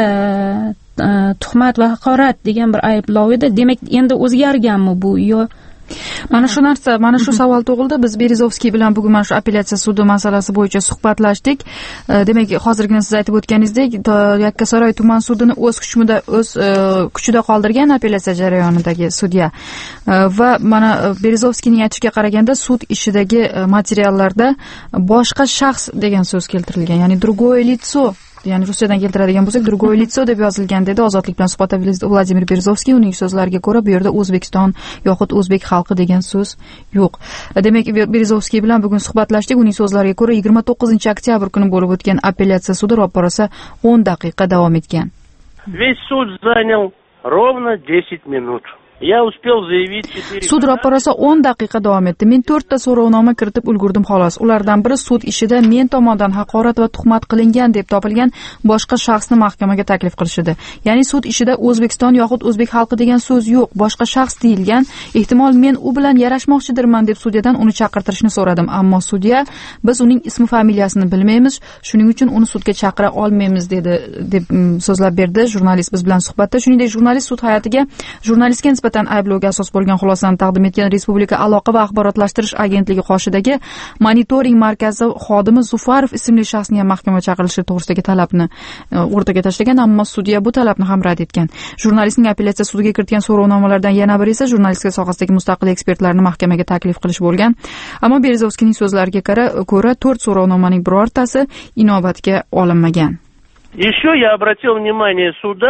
tuhmat va haqorat degan bir ayblov edi. Demak, endi o'zgarganmi bu yo? Mana shu savol tug'ildi. Biz Berezovskiy bilan bugun mana shu apellyatsiya sudi masalasi bo'yicha suhbatlashdik. Demak, hozirgina siz aytib o'tganingizdek, Yakkasaroy tuman sudini o'z kuchida qoldirgan apellyatsiya jarayonidagi sudya. Va mana Berezovskiyning aytishiga qaraganda sud ishidagi materiallarda boshqa shaxs degan so'z keltirilgan, ya'ni другое лицо. Ya'ni Rossiyadan keltiradigan bo'lsak, другое лицо deb yozilgan dedi. Ozodlik bilan suhbatda Vladimir Berezovskiy, uning so'zlariga ko'ra bu yerda O'zbekiston yoxud o'zbek xalqi degan so'z yo'q. Demak, Berezovskiy bilan bugun suhbatlashdik. Uning so'zlariga ko'ra 29-oktyabr kuni bo'lib o'tgan apellyatsiya sudi ro'parasi 10 daqiqa davom etgan. Весь суд занял ровно 10 минут. Я успел заявить 4. Sud ro'parasi 10 daqiqa davom etdi. Men 4 ta so'rovnoma kiritib ulgurdim xolos. Ulardan biri sud ishida men tomonidan haqorat va tuhmat qilingan deb topilgan boshqa shaxsni mahkamaga taklif qilish edi. Ya'ni sud ishida O'zbekiston yoxud o'zbek xalqi degan so'z yo'q, boshqa shaxs deyilgan. Ehtimol men u bilan yarashmoqchidirman deb sudyadan uni chaqirtirishni so'radim, ammo sudya biz uning ismi familiyasini bilmaymiz, shuning uchun uni sudga chaqira olmaymiz dedi deb so'zlab berdi jurnalist biz bilan suhbatda. Shuningdek, jurnalist sud hay'atiga jurnalistga ayblovga asos bo'lgan xulosani taqdim etgan Respublika aloqa va axborotlashtirish agentligi qoshidagi monitoring markazi xodimi Zufarov ismli shaxsning ham mahkamaga chaqirilishi to'g'risidagi talabni o'rtaga tashlagan, ammo sudya bu talabni ham rad etgan. Jurnalistning apellyatsiya sudiga kiritgan so'rovnomalardan yana biri esa jurnalistika sohasidagi mustaqil ekspertlarni mahkamaga taklif qilish bo'lgan. Ammo Berezovskiyning so'zlariga ko'ra 4 so'rovnomaning birortasi inobatga olinmagan. Еще я обратил внимание суда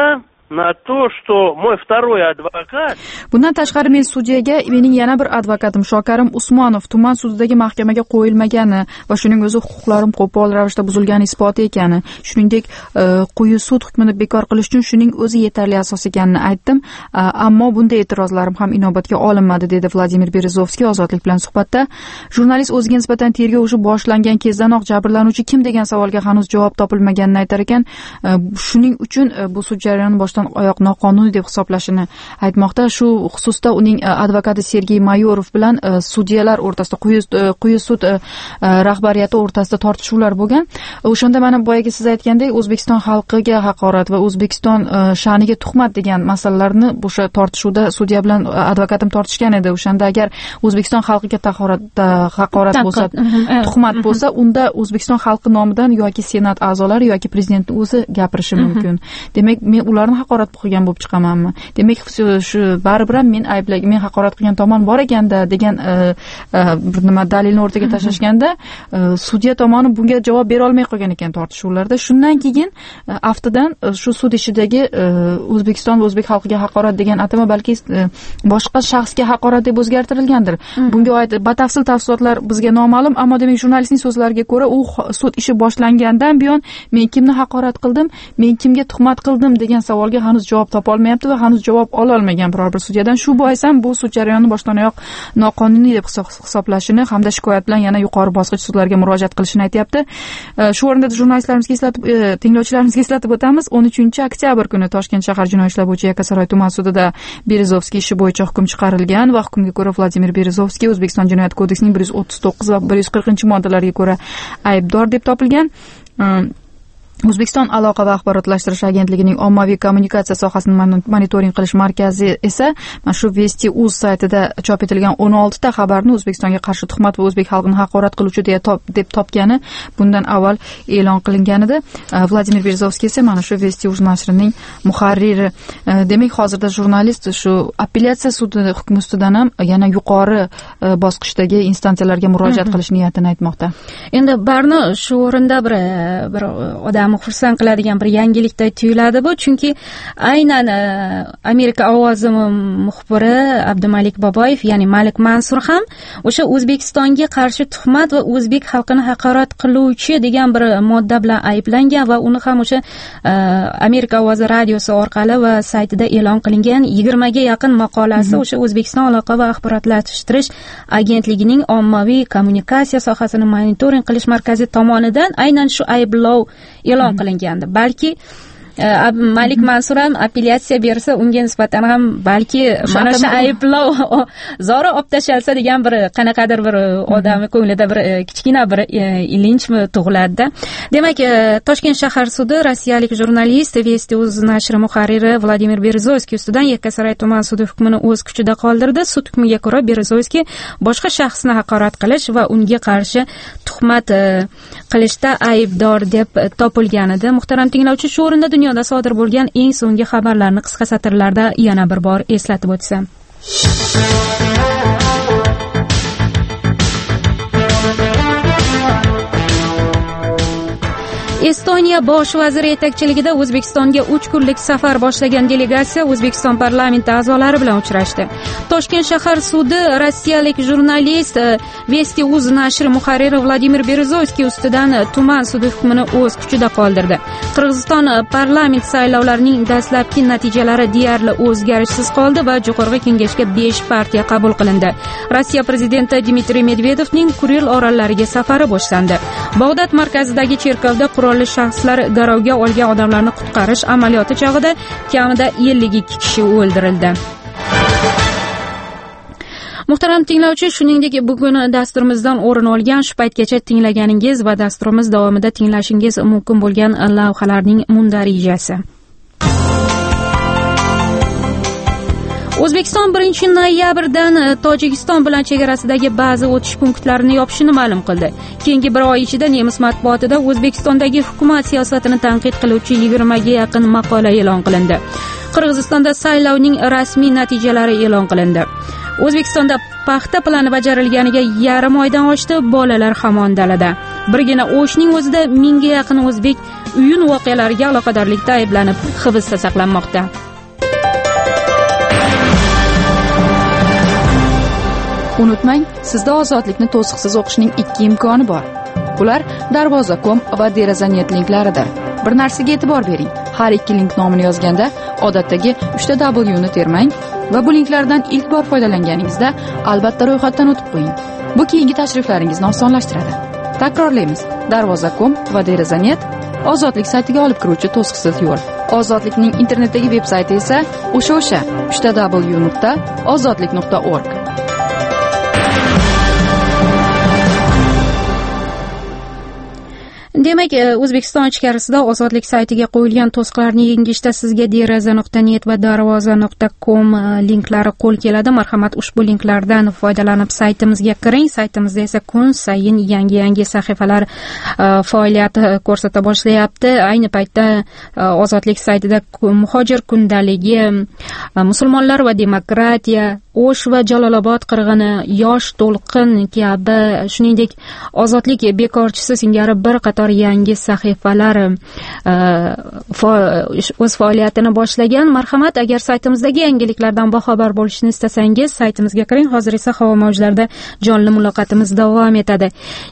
на то, что мой второй адвокат... Bundan tashqari men sudyaga mening yana bir advokatim Shokarim Usmonov tuman sudidagi mahkamaga qo'yilmagani va shuning o'zi huquqlarim qo'pol ravishda buzilgani isboti ekani, shuningdek quyi sud hukmini bekor qilish uchun shuning o'zi yetarli asos ekanini aytdim, ammo bunday e'tirozlarim ham inobatga olinmadi, dedi Vladimir Berezovskiy Ozodlik bilan suhbatda. Jurnalist o'ziga nisbatan tergov ishi boshlangan kezdanoq jabrlanuvchi kim degan savolga hanuz javob topilmaganini aytar ekan. Shuning uchun bu sud jarayoni boshdan oyoq noqonuniy deb hisoblashini aytmoqda. Shu xususda uning advokati Sergey Mayorov bilan sudyalar o'rtasida, quyi sud rahbariyati o'rtasida tortishuvlar bo'lgan. O'shanda mana boyagi siz aytgandek O'zbekiston xalqiga haqorat va O'zbekiston sha'niga tuhmat degan masalalarni o'sha tortishuvda sudya bilan advokatim tortishgan edi. O'shanda agar O'zbekiston xalqiga haqorat bo'lsa, tuhmat bo'lsa, unda O'zbekiston xalqi nomidan yoki senat a'zolari yoki prezidentning o'zi gapirishi mumkin. Demak, men ularni haqorat qilgan bo'lib chiqamanmi? Demak, shu baribir ham men haqorat qilgan tomon bor ekanda degan bir nima dalilni o'rtaga tashlashganda sudya tomoni bunga javob bera olmay qolgan ekan tortishuvlarda. Shundan keyin aftidan shu sud ishidagi O'zbekiston va o'zbek xalqiga haqorat degan atama balki boshqa shaxsga haqorat deb o'zgartirilgandir. Bunga oid batafsil tafsilotlar bizga noma'lum, ammo demak jurnalistning so'zlariga ko'ra u sud ishi boshlangandan buyon men kimni haqorat qildim, men kimga tuhmat qildim degan savolga hanuz javob topa olmayapti va hanuz javob ola olmagan biror bir sudyadan. Shu bois ham bu sud jarayonini boshdan oyoq noqonuniy deb hisoblashini hamda shikoyat bilan yana yuqori bosqich sudlarga murojaat qilishini aytyapti. Shu o'rinda jurnalistlarimizga tinglovchilarimizga eslatib o'tamiz. 13-oktyabr kuni Toshkent shahar jinoiy ishlar bo'yicha Yakkasaroy tuman sudida Berezovskiy ishi bo'yicha hukm chiqarilgan va hukmga ko'ra Vladimir Berezovskiy O'zbekiston jinoyat kodeksining 139 va 140-moddalariga ko'ra aybdor deb topilgan. O'zbekiston aloqa va axborotlashtirish agentligining ommaviy kommunikatsiya sohasini monitoring qilish markazi esa mana shu Vesti.uz saytida chop etilgan 16 ta xabarni O'zbekistonga qarshi tuhmat va o'zbek xalqini haqorat qiluvchi deb topgani bundan avval e'lon qilingan edi. Vladimir Berezovskiy esa mana shu Vesti.uz nashrining muharriri. Demak, hozirda jurnalist shu appelyatsiya sudi hukmi ustidan ham yana yuqori bosqichdagi instansiyalarga murojaat qilish niyatini aytmoqda. Endi barni shu o'rinda bir odam xursand qiladigan bir yangilikday tuyuladi bu, chunki aynan Amerika ovozi muxbiri Abdumalik Boboyev, ya'ni Malik Mansur ham o'sha O'zbekistonga qarshi tuhmat va o'zbek xalqini haqorat qiluvchi degan bir modda bilan ayblangan va uni ham o'sha Amerika ovozi radiosi orqali va saytida e'lon qilingan 20 ga yaqin maqolasi o'sha O'zbekiston aloqa va axborotlashtirish agentligining ommaviy kommunikatsiya sohasini monitoring qilish markazi tomonidan aynan shu ayblov e'lon qilingandi. Balki Malik Mansur ham appelyatsiya bersa, unga nisbatan ham balki mana shu ayblov zora olib tashalsa degan bir qanaqadir bir odamning ko'nglida bir kichkina bir ilinchmi tug'iladi. Demak, Toshkent shahar sudi rossiyalik jurnalist Vesti.uz nashri muharriri Vladimir Berezovskiy ustidan Yakkasaroy tuman sudi hukmini o'z kuchida qoldirdi. Sud hukmiga ko'ra Berezovskiy boshqa shaxsni haqorat qilish va unga qarshi tuhmat qilishda aybdor deb topilgan edi. Muhtaram tinglovchi, shu o'rinda dunyoda sodir bo'lgan eng so'nggi xabarlarni qisqa satrlarda yana bir bor eslatib o'tsam. Estoniya bosh vaziri yetakchiligida O'zbekistonga 3 kunlik safar boshlagan delegatsiya O'zbekiston parlamenti a'zolari bilan uchrashdi. Toshkent shahar sudi rossiyalik jurnalist Vesti.uz nashri muharriri Vladimir Berezovskiy ustidan tuman sudi hukmini o'z kuchida qoldirdi. Qirg'iziston parlament saylovlarining dastlabki natijalari deyarli o'zgarishsiz qoldi va Jo'qorg'i Kengashga 5 partiya qabul qilindi. Rossiya prezidenti Dmitriy Medvedevning Kuril orollariga safari boshlandi. Bag'dod markazidagi cherkovda qurolli shaxslar garovga olgan odamlarni qutqarish amaliyoti chog'ida kamida 52 kishi o'ldirildi. Muhtaram tinglovchi, shuningdek bugun dasturimizdan o'rin olgan shu paytgacha tinglaganingiz va dasturimiz davomida tinglashingiz mumkin bo'lgan lavhalarning mundarijasi. O'zbekiston 1-noyabrdan Tojikiston bilan chegarasidagi ba'zi o'tish punktlarini yopishini ma'lum qildi. Keyingi bir oy ichida nemis matbuotida O'zbekistondagi hukumat siyosatini tanqid qiluvchi 20 ga yaqin maqola e'lon qilindi. Qirg'izistonda saylovning rasmiy natijalari e'lon qilindi. O'zbekistonda paxta plani bajarilganiga yarim oydan oshdi, bolalar hamon dalada. birgina O'shning o'zida mingga yaqin o'zbek uyun voqealariga aloqadorlikda ayblanib hibsda saqlanmoqda. Unutmang, sizda ozodlikni to'siqsiz o'qishning 2 imkoni bor. Ular darvoza.com va deraza.net linklaridir. Bir narsaga e'tibor bering. Har ikki link nomini yozganda odatdagi 3W ni termang va bu linklardan ilk bor foydalanganingizda albatta ro'yxatdan o'tib qo'ying. Bu keyingi tashriflaringizni osonlashtiradi. Takrorlaymiz. Darvoza.com va deraza.net ozodlik saytiga olib kiruvchi to'siqsiz yo'l. Ozodlikning internetdagi veb-sayti esa o'sha 3w.ozodlik.org. Demak, O'zbekiston ichkarisida ozodlik saytiga qo'yilgan to'siqlarni yengishda sizga deraza.net va darvoza.com linklari qo'l keladi. Marhamat, ushbu linklardan foydalanib saytimizga kiring. Saytimizda esa kun sayin yangi sahifalar faoliyat ko'rsata boshlayapti. Ayni paytda ozodlik saytida muhojir kundaligi, musulmonlar va demokratiya, O'sh va Jalolobod qirg'ini, yosh to'lqin kabi, shuningdek ozodlik bekorchisi singari bir qator yangi sahifalar o'z faoliyatini boshlagan. Marhamat, agar saytimizdagi yangiliklardan boxabar bo'lishni istasangiz, saytimizga kiring. Hozir esa havo mavjlarida jonli muloqotimiz davom etadi.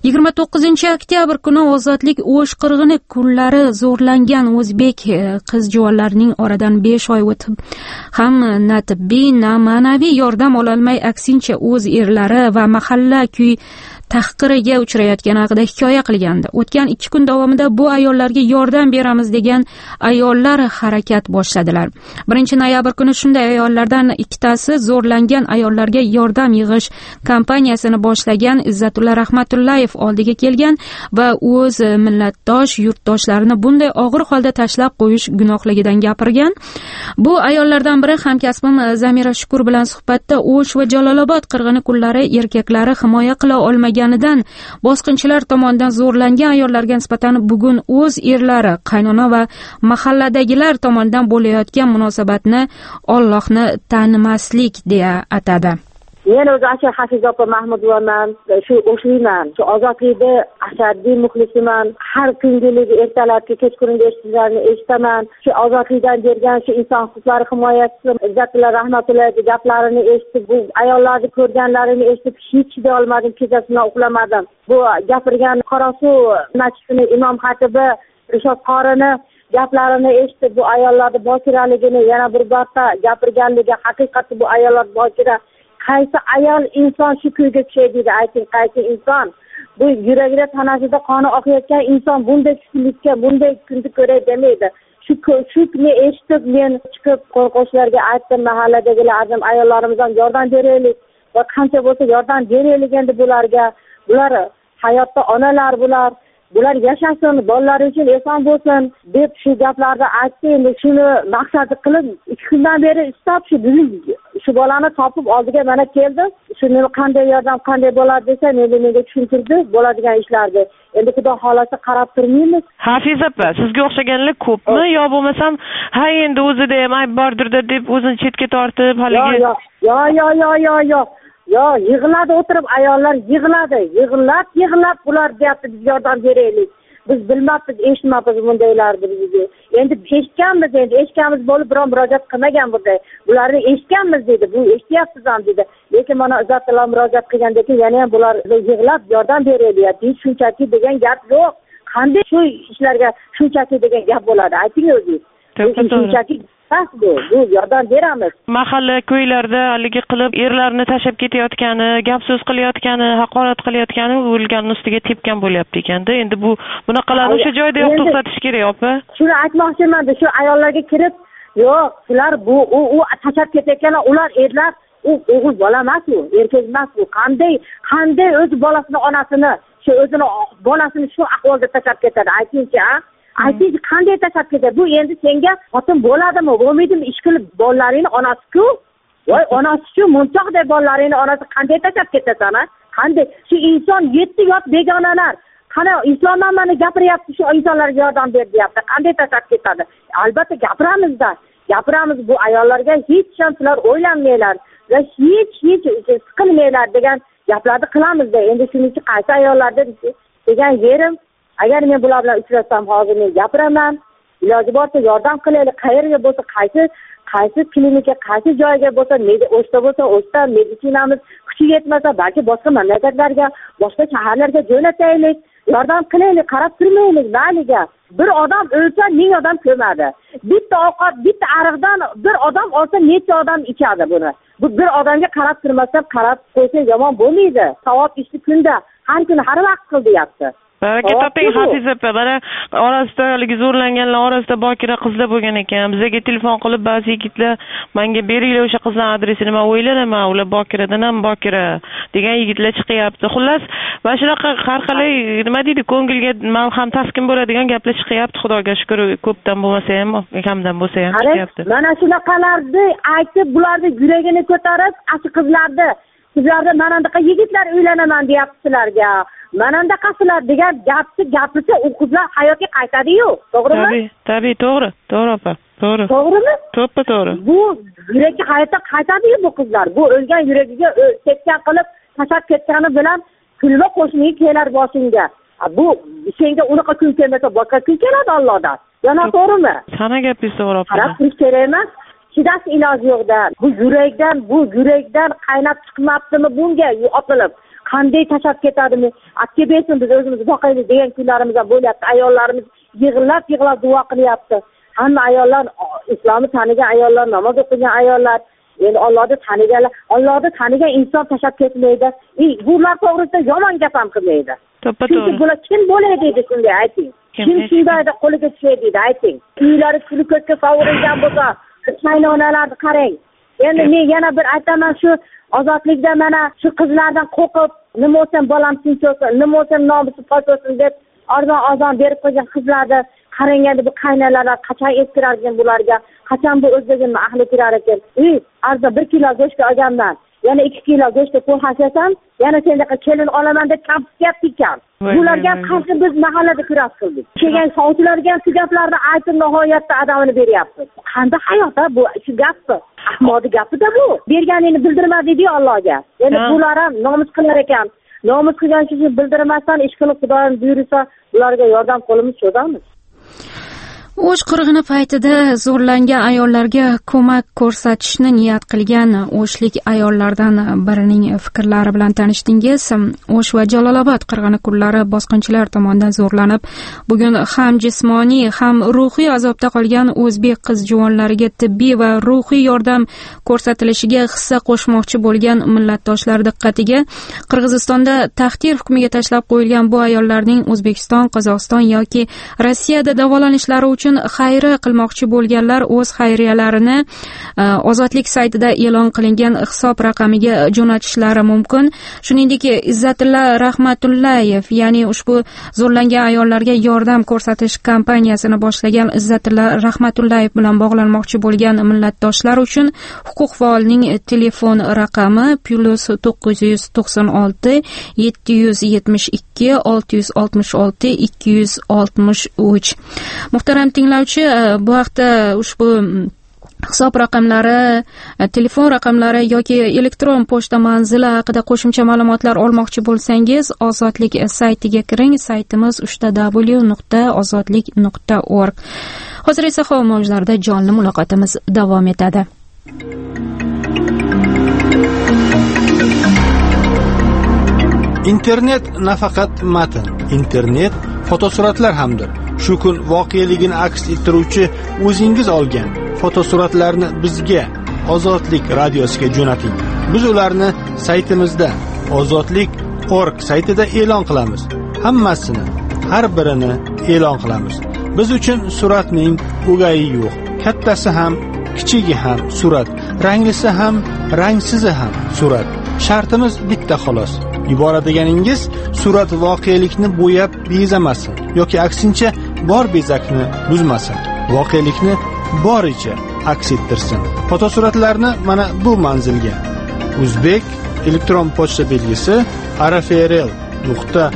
29-oktyabr kuni ozodlik O'sh qirg'ini kunlari zo'rlangan o'zbek qiz-juvonlarining oradan 5 oy o'tib ham na tibbiy, na ma'naviy yordam ololmay, aksincha o'z erlari va mahalla kuy tahqiriga uchrayotgani haqida hikoya qilgandi. O'tgan 2 kun davomida bu ayollarga yordam beramiz degan ayollar harakat boshladilar. 1-noyabr kuni shunday ayollardan ikkitasi zo'rlangan ayollarga yordam yig'ish kampaniyasini boshlagan Izzatulla Rahmatullayev oldiga kelgan va o'z millatdosh yurtdoshlarini bunday og'ir holda tashlab qo'yish gunohligidan gapirgan. Bu ayollardan biri hamkasbim Zamira Shukur bilan suhbatda O'sh va Jalolobod qirg'ini kunlari erkaklari himoya qila olmagan bosqinchilar tomonidan zo'rlangan ayollarga nisbatan bugun o'z erlari, qaynona va mahalladagilar tomonidan bo'layotgan munosabatni Allohni tanimaslik deya atadi. Men o'zi Asha Hafiza opa Mahmudovaman, shu O'shliman, shu ozodlikda ashaddiy muxlisiman. Har kungi ertalabki kechqurungi eshitishlarni eshitaman. Shu ozodlikdan bergan shu inson huquqlari himoyachisi Izzatulla Rahmatullayevning gaplarini eshitib, bu ayollarni ko'rganlarini eshitib hech chiday olmadim, kechasini uxlamadim. Bu gapirgan Qorasuv masjidining imom xatibi Rishod qorini gaplarini eshitib, bu ayollarning bokiraligini yana bir marta gapirganligi, haqiqatda bu ayollar bokira. Qaysi ayol inson shu kuyga tushadi, ayting, qaysi inson? Bu yuragida tanasida qoni oqayotgan inson bunday kuchlikka, bunday kunni ko'ray demaydi. Shu kuni eshitib men chiqib qo'rquvchilarga aytdim, mahalladagilar ayollarimizdan yordam beraylik va qancha bo'lsa yordam beraylik endi bularga. Bular hayotda onalar, bular yashasin, bolalari uchun eson bo'lsin deb shu gaplarni aytdi. Endi shuni maqsad qilib 2 kundan beri istab shu bolani topib oldiga mana keldi. Shuni qanday yordam, qanday bo'ladi desa, menga tushuntirdi bo'ladigan ishlarni. Endi xudo xolasa qarab turmaymiz. Hafiza opa, sizga o'xshaganlar ko'pmi yo bo'lmasam, ha endi o'zida ham ayb bordir deb o'zini chetga tortib haligi Yo, yig'ladi, o'tirib ayollar yig'lab bular deyapti, biz yordam beraylik. Biz bilmabmiz, eshitmabmiz bundaylarni bizga. Endi eshitganmiz bo'lib biron murojaat qilmagan bunday. Bularni eshitganmiz dedi, bu eshityapsiz ham dedi. Lekin mana Izzatullo murojaat qilgandan keyin yana ham bular yig'lab yordam berayapti. Shunchaki degan gap yo'q. Qanday shu ishlarga shunchaki degan gap bo'ladi? Ayting o'zingiz. Shunchaki bu yordam beramiz. Mahalla ko'ylarda haligi qilib erlarni tashlab ketayotgani, gap so'z qilayotgani, haqorat qilayotgani o'lganning ustiga tepgan bo'lyapti ekanda. Endi bunaqalarni o'sha joyda yo'q to'xtatish kerak, opa. Shuni aytmoqchiman, shu ayollarga kirib, yo'q, ular u tashlab ketayotganlar, ular erlar, u o'g'il bola emas, u erkak emas, u qanday o'z bolasini, onasini, shu o'zini bolasini shu ahvolda tashlab ketadi, aytingchi, a? Ayting, qanday tashlab ketadi? Bu endi senga xotin bo'ladimi, bo'lmaydimi? Ish qilib bolalaringni onasi-ku, voy onasi-ku, munchoqday bolalaringni onasi qanday tashlab ketasan, a? Qanday? Shu inson 7 yot begonalar. Qana islomdan mana gapiryapti, shu insonlarga yordam ber deyapti. Qanday tashlab ketadi? Albatta gapiramiz bu ayollarga hech ham sizlar o'ylanmanglar va hech siqilmanglar degan gaplarni qilamiz-da. Endi shuning uchun qaysi ayollarda degan yerim. Agar men bular bilan uchrashsam hozir men gapiraman. Iloji boricha yordam qilaylik. Qayerga bo'lsa, qaysi klinika, qaysi joyga bo'lsa, o'shda bo'lsa, o'shda meditsinamiz kuchi yetmasa, balki boshqa mamlakatlarga, boshqa shaharlarga jo'nataylik. Yordam qilaylik, qarab turmaylik, mayliga. Bir odam o'lsa, 1000 odam ko'madi. Bitta ovqat, bitta ariqdan bir odam olsa, necha odam ichadi buni. Bu bir odamga qarab turmasdan qarab qo'ysa yomon bo'lmaydi. Savob ishni kunda, har kuni har vaqt qil deyapti. Baraka toping Hafiza opa. Mana orasida zo'rlanganlar orasida bokira qizlar bo'lgan ekan. Bizga telefon qilib ba'zi yigitlar menga beringlar o'sha qizning adresini, men o'ylanaman, ular bokiradan ham bokira degan yigitlar chiqyapti. Xullas, mana shunaqa har qalay nima deydi, ko'ngilga malham taskin bo'ladigan gaplar chiqyapti. Xudoga shukr, ko'pdan bo'lmasa ham, kamdan bo'lsa ham chiqyapti. Mana shunaqalarni aytib, bularni yuragini ko'tarib, asl sizlarda mana bunaqa yigitlar uylanaman deyaptilarga. Mana bunaqasilar degan gapirsa, u qizlar hayotga qaytadi-yu, to'g'rimi? Tabii, to'g'ri opa. To'g'rimi? To'g'ri. Bu yurakka hayotga qaytadi-yu bu qizlar. Bu o'lgan yuragiga ketgan qilib tashab ketgani bilan kulma qo'shniga kelar boshingga. Bu senga unaqa kun kelmasa, boshqa kun keladi Allohdan. Yana to'g'rimi? Sana gapingiz to'g'ri opa. Qarab turish kerak emas. Chidash iloji yo'qdan. Bu yurakdan qaynab chiqmabdimi bunga otilib? Qanday tashab ketadimi? Atga bersin, biz o'zimiz boqaylik degan kunlarimiz ham bo'lyapti. Ayollarimiz yig'lab duo qilyapti. Hamma ayollar, islomni tanigan ayollar, namoz o'qigan ayollar, endi Allohni tanigan inson tashab ketmaydi. Bular to'g'risida yomon gap ham qilmaydi. Chunki bular kim bo'ladi deydi shunday ayting. Kim shundayda qo'liga tushadi deydi ayting. Uylari ko'kka sovurilgan bo'lsa, qaynonalarni qarang. Endi men yana bir aytaman, shu ozodlikda mana shu qizlardan qo'rqib, nima o'lsam bolam tinch bo'lsin, nima o'lsam nomusi pok bo'lsin deb arzon berib qo'ygan qizlarni qaranganda bu qaynonalar qachon eskirar ekan bularga, qachon bu o'zligimni ahli kirar ekan. Arzon 1 kilo go'sht olganman, yana 2 kilo go'shtga pul hashlasam, yana sendaqa kelin olaman deb kapsiyapti ekan. Bularga qarshi biz mahallada kuras qildik. Kelgan sovchilarga shu gaplarni aytib nihoyatda adamini beryapti. Qanday hayot bu? Shu gapmi? Ahmodi gapida bu. Berganingni bildirma dedi-yu Allohga. Endi bular ham nomus qilar ekan. Nomus qilgan ishni bildirmasdan ish qilib Xudoning buyursa, ularga yordam qo'limiz cho'zamiz. O'sh qirg'ini paytida zo'rlangan ayollarga ko'mak ko'rsatishni niyat qilgan o'shlik ayollardan birining fikrlari bilan tanishdingiz. O'sh va Jalolobod qirg'ini kunlari bosqinchilar tomonidan zo'rlanib, bugun ham jismoniy, ham ruhiy azobda qolgan o'zbek qiz-juvonlariga tibbiy va ruhiy yordam ko'rsatilishiga hissa qo'shmoqchi bo'lgan millatdoshlar diqqatiga Qirg'izistonda taqdir hukmiga tashlab qo'yilgan bu ayollarning O'zbekiston, Qozog'iston yoki Rossiyada davolanishlari uchun xayri qilmoqchi bo'lganlar o'z xayriyalarini Ozodlik saytida e'lon qilingan hisob raqamiga jo'natishlari mumkin. Shuningdek, Izzatilla Rahmatullayev, ya'ni ushbu zo'rlangan ayollarga yordam ko'rsatish kampaniyasini boshlagan Izzatilla Rahmatullayev bilan bog'lanmoqchi bo'lgan millatdoshlar uchun huquq faolining telefon raqami +996 772 666 263. Muhtaram tinglovchi, bu haqda ushbu hisob raqamlari, telefon raqamlari yoki elektron pochta manzili haqida qo'shimcha ma'lumotlar olmoqchi bo'lsangiz, Ozodlik saytiga kiring. Saytimiz www.ozodlik.org. Hozir esa havo mavjlarida jonli muloqotimiz davom etadi. Internet nafaqat matn, internet fotosuratlar hamdir. Shu kun voqeligini aks ettiruvchi o'zingiz olgan fotosuratlarni bizga Ozodlik radiosiga jo'nating. Biz ularni saytimizda ozodlik.org saytida e'lon qilamiz. Hammasini, har birini e'lon qilamiz. Biz uchun suratning o'gayi yo'q. Kattasi ham, kichigi ham surat, ranglisi ham, rangsizi ham surat. Shartimiz bitta xolos. Ibora deganingiz surat voqelikni bo'yab bezamasin yoki aksincha bor bezakni buzmasin. Voqelikni boricha aks ettirsin. Fotosuratlarni mana bu manzilga O'zbek elektron pochta belgisi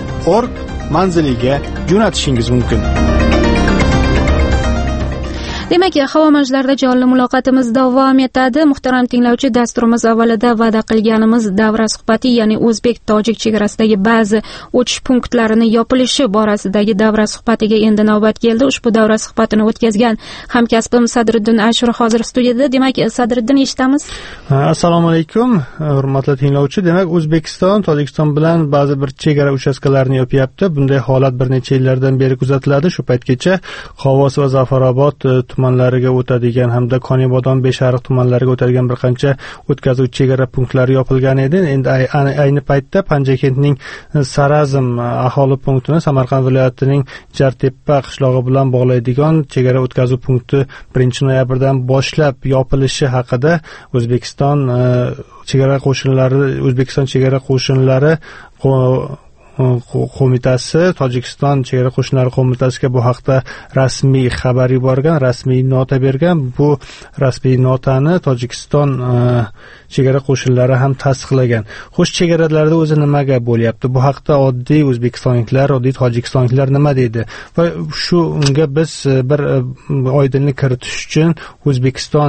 arafrl.org manziliga jo'natishingiz mumkin. Demak, havo mavjlarida jonli muloqotimiz davom etadi. Muhtaram tinglovchi, dasturimiz avvalida va'da qilganimiz davra suhbati, ya'ni o'zbek-tojik chegarasidagi ba'zi o'tish punktlarini yopilishi borasidagi davra suhbatiga endi navbat keldi. Ushbu davra suhbatini o'tkazgan hamkasbim Sadriddin Ashur hozir studiyada. Demak, Sadriddin, eshitamiz. Assalomu alaykum, hurmatli tinglovchi. Demak, O'zbekiston Tojikiston bilan ba'zi bir chegara uchastkalarini yopyapti. Bunday holat bir necha yillardan beri kuzatiladi. Shu paytgacha Xovos va Zafarobod tumanlariga o'tadigan hamda Konibodon, Beshariq tumanlariga o'tadigan bir qancha o'tkazuvchi chegara punktlari yopilgan edi. Endi ayni paytda Panjakentning Sarazm aholi punktini Samarqand viloyatining Jartepa qishlog'i bilan bog'laydigan chegara o'tkazuv punkti 1-noyabrdan boshlab yopilishi haqida O'zbekiston chegara qo'shinlari qo'mitasi, Tojikiston chegara qo'shinlari qo'mitasiga bu haqda rasmiy xabar yuborgan, rasmiy nota bergan. Bu rasmiy notani Tojikiston chegara qo'shinlari ham tasdiqlagan. Xo'sh, chegaralarda o'zi nimaga bo'lyapti? Bu haqda oddiy o'zbekistonliklar, oddiy tojikistonliklar nima deydi? Va unga biz bir oydinlik kiritish uchun O'zbekiston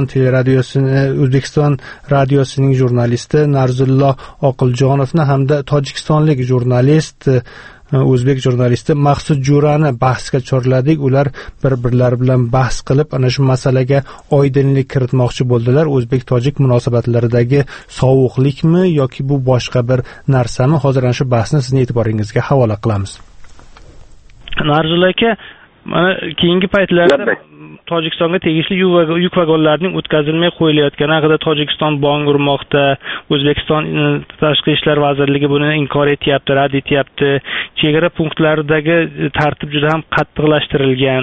radiosining jurnalisti Narzullo Oqiljonovni hamda tojikistonlik jurnalist o'zbek jurnalisti Maqsud Jo'rani bahsga chorladik. Ular bir-birlari bilan bahs qilib ana shu masalaga oydinlik kiritmoqchi bo'ldilar. O'zbek-tojik munosabatlaridagi sovuqlikmi yoki bu boshqa bir narsami? Hozir ana shu bahsni sizning e'tiboringizga havola qilamiz. Narzullo aka, mana keyingi paytlarda Tojikistonga tegishli yuk vagonlarining o'tkazilmay qo'yilayotgani haqida Tojikiston bong urmoqda. O'zbekiston Tashqi ishlar vazirligi buni inkor etyapti, rad etyapti. Chegara punktlaridagi tartib juda ham qattiqlashtirilgan.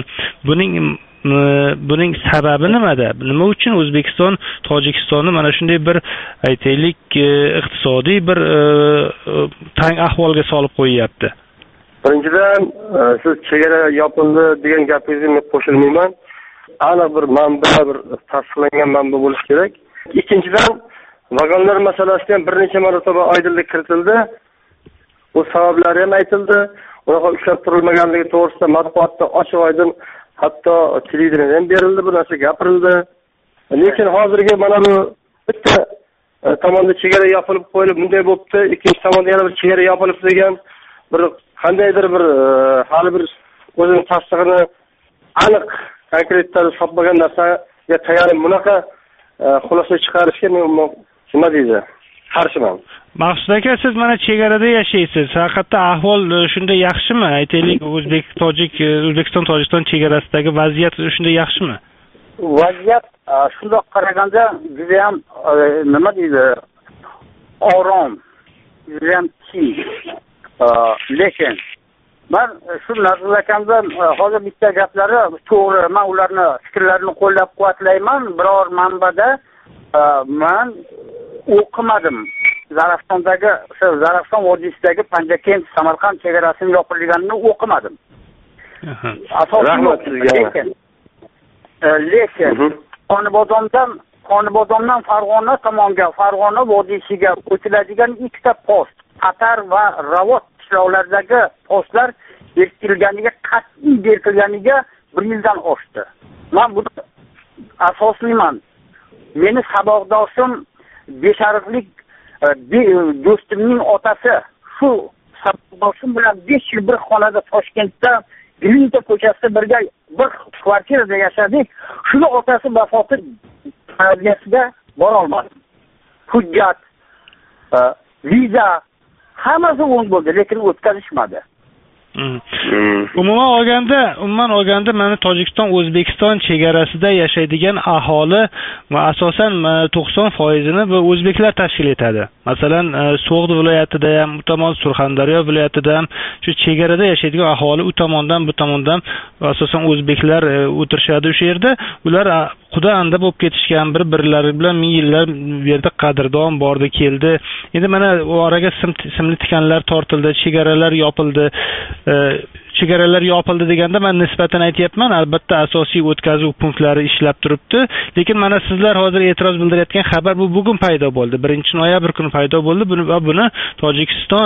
Buning sababi nimada? Nima uchun O'zbekiston Tojikistonni mana shunday bir, aytaylik, iqtisodiy bir tang ahvolga solib qo'yyapti? Birinchidan, siz chegara yopildi degan gapingizga men qo'shilmayman. Aniq bir manba, bir tasdiqlangan manba bo'lishi kerak. Ikkinchidan, vagonlar masalasida ham bir necha marotaba oydinlik kiritildi. Bu sabablari ham aytildi. Unaqa ushlab turilmaganligi to'g'risida matbuotda ochiq oydin, hatto televideniyada ham berildi, bu narsa gapirildi. Lekin hozirgi mana bu bitta tomonda chegara yopilib qo'yilib, bunday bo'pti, ikkinchi tomonda yana bir chegara yopilib degan bir qandaydir bir hali bir o'zining tasdig'ini aniq konkretlar topmagan narsaga tayanib bunaqa xulosa chiqarishga men nima deydi, qarshiman. Maqsud aka, siz mana chegarada yashaysiz. Haqiqatda ahvol shunday yaxshimi? Aytaylik, O'zbekiston Tojikiston chegarasidagi vaziyat shunday yaxshimi? Vaziyat shundoq qaraganda juda ham nima deydi, orom, juda ham tinch. Lekin men shu Narzullo akamdan hozir bitta gaplari to'g'ri, men ularni fikrlarini qo'llab-quvvatlayman. Biror manbada men o'qimadim. Zarafshon vodiysidagi Panjakent Samarqand chegarasining yopilganini o'qimadim. Lekin Qonibodondan Farg'ona tomonga, Farg'ona vodiysiga o'tiladigan ikkita post, Tatar va Ravot qishloqlaridagi postlar qat'iy berkilganiga 1 yildan oshdi. Men buni asoslayman. Meni saboqdoshim Beshariqlik do'stimning otasi shu saboqdoshim bilan 5 yil bir xonada Toshkentda Grinta ko'chasida birga bir kvartirada yashadik. Shuni otasi vafoti ta'ziyasiga bora olmadim. Hujjat, viza hammasi o'ng bo'ldi, lekin o'tkazishmadi. Umuman olganda mana Tojikiston O'zbekiston chegarasida yashaydigan aholi va asosan 90%ni bu o'zbeklar tashkil etadi. Masalan, So'g'd viloyatida ham, u tomon Surxondaryo viloyatida ham shu chegarada yashaydigan aholi u tomondan bu tomondan asosan o'zbeklar o'tirishadi o'sha yerda. Ular xudo anda bo'lib ketishgan, bir-birlari bilan ming yillar bu yerda qadrdon bordi, keldi. Endi mana oraga simli tikanlar tortildi, chegaralar yopildi. chegaralar yopildi deganda men nisbatan aytyapman, albatta asosiy o'tkazuv punktlari ishlab turibdi, lekin mana sizlar hozir e'tiroz bildirayotgan xabar bu bugun paydo bo'ldi, 1-noyabr kuni paydo bo'ldi. Buni Tojikiston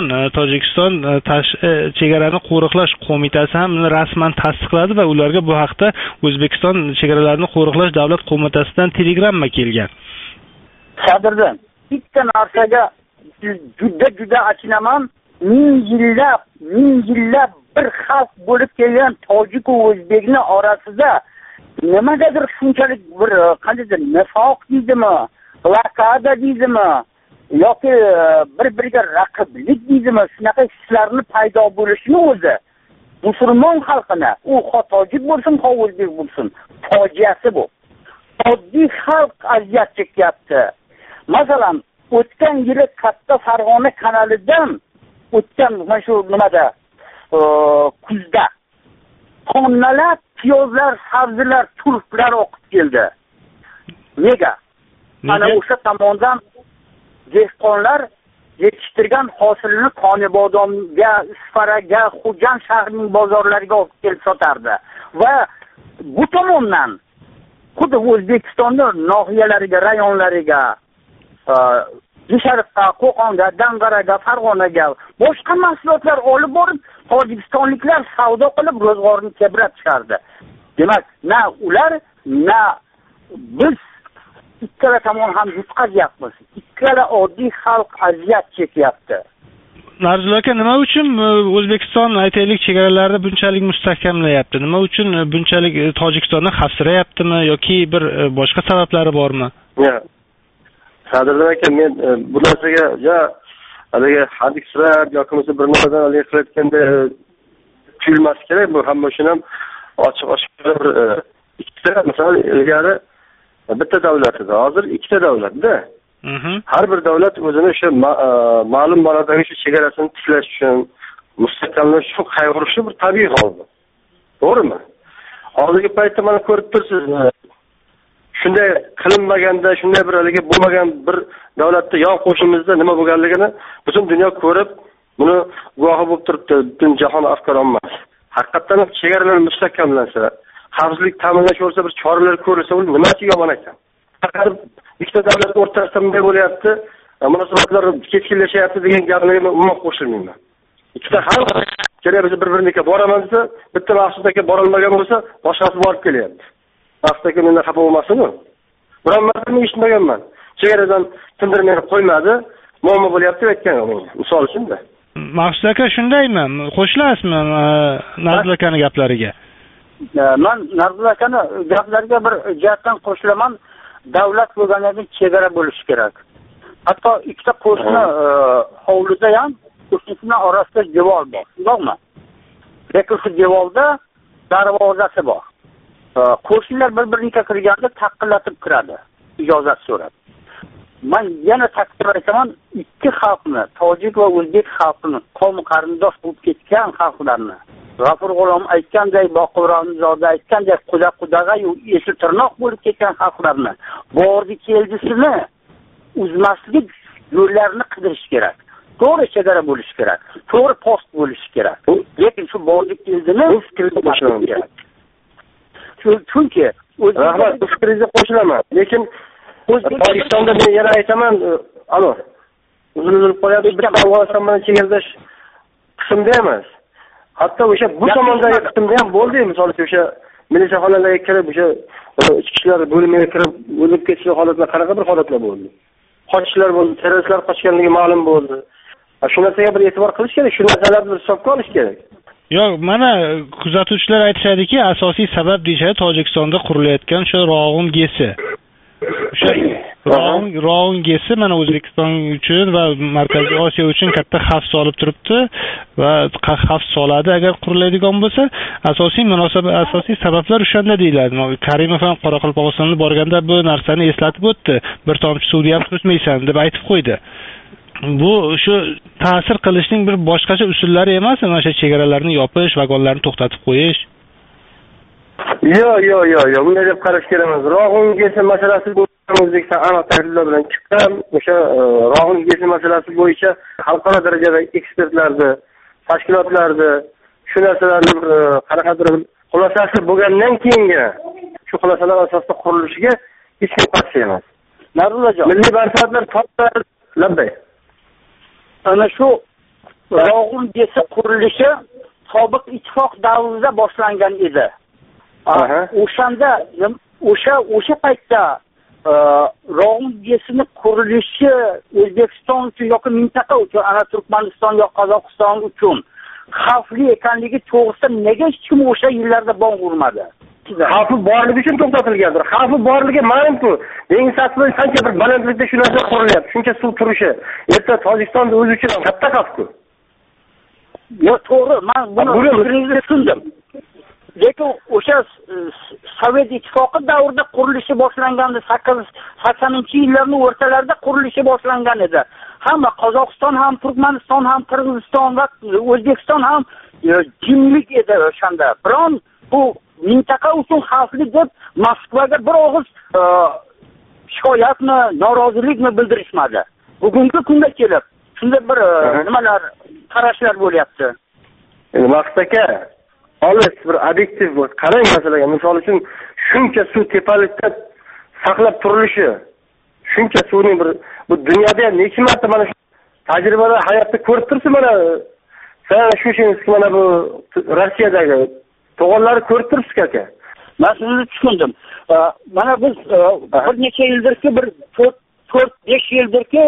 chegarani qo'riqlash qo'mitasi ham rasman tasdiqladi va ularga bu haqda O'zbekiston chegaralarini qo'riqlash davlat qo'mitasidan telegramma kelgan. Sadirdan bitta narsaga juda achinaman. Ming yillab bir xalq bo'lib kelgan tojik va o'zbekning orasida nimagadir shunchalik bir qandaydir nifoq deydimi, laqada deydimi yoki bir-biriga raqiblik deydimi, shunaqa hislarni paydo bo'lishini o'zi musulmon xalqini, u tojik bo'lsin, o'zbek bo'lsin, fojiasi bu. Oddiy xalq aziyat chekyapti. Masalan, o'tgan yili katta Farg'ona kanalidan o'tgan mana shu nimada kuzda tonnalab piyozlar, sabzilar, turplar oqib keldi. Nega? Mana o'sha tomondan dehqonlar yetishtirgan hosilni Qonibodonga, Isfaraga, Xo'jand shahrining bozorlariga olib kelib sotardi. Va bu tomondan xuddi O'zbekistonning nohiyalariga, rayonlariga, Sharqqa, Qo'qonga, Dang'araga, Farg'onaga boshqa mahsulotlar olib borib, tojikistonliklar savdo qilib ro'zg'orni tebratishardi. Demak, na ular, na biz ikkala tomon ham yutqazyapmiz. Ikkala oddiy xalq aziyat chekyapti. Narzul aka, nima uchun O'zbekiston aytaylik chegaralarini bunchalik mustahkamlayapti? Nima uchun bunchalik Tojikistonni xavfsirayaptimi yoki bir boshqa sabablari bormi? Sadirdan aka, men bu narsaga haligi hadiksirab yoki bo'lmasa bir narsadan haligi qilayotganda tuyulmasi kerak. Bu hamma shuni ham ochiq bir ikkita, masalan, ilgari bitta davlat edi, hozir ikkita davlatda. Har bir davlat o'zini shu ma'lum ma'nodagi shu chegarasini tiklash uchun, mustahkamlash uchun qayg'urishi bir tabiiy hol. To'g'rimi? Hozirgi paytda mana ko'rib tursiz, shunday qilinmaganda, shunday bir haligi bo'lmagan bir davlatda yon qo'shnimizda nima bo'lganligini butun dunyo ko'rib, buni guvohi bo'lib turibdi, butun jahon afkor ommasi. Haqiqatan chegaralar mustahkamlansa, xavfsizlik ta'minlash bo'lsa, bir choralar ko'rilsa, u nimasi yomon ekan? Faqat ikkita davlat o'rtasida bunday bo'lyapti, munosabatlar keskinlashyapti degan gaplarga umuman qo'shilmayman. Ikkita xalq kerak biz bir-biriga boraman desa, bitta maqsadga bora olmagan bo'lsa, boshqasi borib kelyapti. Maqsadga mendan xafa bo'lmasin-ku. Biron marta eshitmaganman. Chegaradan kimdir meni qo'ymadi, muammo bo'lyapti deb aytgan menga. Misol uchun-da. Maqsud aka shundaymi? Qo'shilasizmi Narzul akaning gaplariga? Men Narzul akaning gaplariga bir jihatdan qo'shilaman. Davlat bo'lganlarga chegara bo'lishi kerak. Hatto ikkita qo'shni hovlida ham qo'shnilar orasida devor bor, to'g'rimi? Lekin shu devorda darvozasi bor. Qo'shnilar bir-biriga kirganda taqillatib kiradi, ijozat so'rab. Men yana ta'kidlab aytaman, ikki xalqni, tojik va o'zbek xalqini, qavm qarindosh bo'lib ketgan xalqlarni, G'afur G'ulom aytganday, Boqirxonzoda aytganday, quda-qudaga eshi tirnoq bo'lib ketgan xalqlarni bordi-keldisini uzmaslik yo'llarini qidirish kerak. To'g'ri chegara bo'lishi kerak, to'g'ri post bo'lishi kerak. Lekin shu bordi-keldini fikrga qo'shish kerak. Chunki rahmat, fikringizga qo'shilaman. Lekin O'zbekistonda men yana aytaman, uzun qo'yadi, bir Afg'oniston bilan chegaradosh qismda emas. Hatto o'sha bu tomondagi qismda ham bo'ldi, misol uchun o'sha militsiyaxonalarga kirib, o'sha ichki ishlar bo'limiga kirib o'lib ketish holatlar, qanaqa bir holatlar bo'ldi. Qochishlar bo'ldi, terroristlar qochganligi ma'lum bo'ldi. Shu narsaga bir e'tibor qilish kerak, shu narsalarni hisobga olish kerak. Yo'q, mana kuzatuvchilar aytishadiki, asosiy sabab deyishadi Tojikistonda qurilayotgan shu Rog'un gesi. O'sha Rog'un gesi mana O'zbekiston uchun va Markaziy Osiyo uchun katta xavf solib turibdi va xavf soladi agar quriladigan bo'lsa. Asosiy sabablar o'shanda deyiladi. Karimov ham Qoraqalpog'istonga borganda bu narsani eslatib o'tdi. Bir tomchi suvni ham to'smaysan deb aytib qo'ydi. Bu shu ta'sir qilishning bir boshqacha usullari emasmi? Mana shu chegaralarni yopish, vagonlarni to'xtatib qo'yish. Yo'q, bunday deb qarash kerak emas. Rog'un gesi masalasi O'zbekiston aniq takliflar bilan chiqqan. O'sha Rog'un gesi masalasi bo'yicha xalqaro darajada ekspertlarni, tashkilotlarni, shu narsalarni qanaqadir xulosasi bo'lgandan keyingi shu xulosalar asosida qurilishiga hech kim qarshi emas. Narzuljon, milliy manfaatlar labbay. Ana shu Rog'un desa qurilishi sobiq ittifoq davrida boshlangan edi. O'shanda o'sha paytda Rog'un desini qurilishi O'zbekiston uchun yoki mintaqa uchun, ana Turkmaniston yoki Qozog'iston uchun xavfli ekanligi to'g'risida nega hech kim o'sha yillarda bong urmadi? Xavfi borligi uchun to'xtatilgandir. Xavfi borligi ma'lum-ku. Dengiz sathi qancha bir balandlikda shu narsa qurilyapti. Shuncha suv turishi. Erta Tojikistonda o'zi uchun katta xavf-ku. Yo'q, to'g'ri. Men buni fikringizni tushundim. Lekin o'sha Sovet ittifoqi davrida qurilishi boshlangandi. 80-yillarning o'rtalarida qurilishi boshlangan edi. Hamma Qozog'iston ham, Turkmaniston ham, Qirg'iziston va O'zbekiston ham jimlik edi o'shanda. Biron bu mintaqa uchun xavfli deb Moskvaga bir og'iz shikoyatmi, norozilikmi bildirishmadi. Bugungi kunda kelib shunday bir nimalar, qarashlar bo'lyapti. Maqsad aka, olis bir obyektiv qarang masalaga. Misol uchun shuncha suv tepalikda saqlab turilishi, shuncha suvning bir bu dunyoda ham necha marta mana shu tajribalar hayotda ko'rib tursiz, mana sen shu ishingizga mana bu Rossiyadagi to'g'onlarni ko'rib turibsiz aka. Men sizni tushundim. Mana biz bir necha yildirki, bir 4-5 yildirki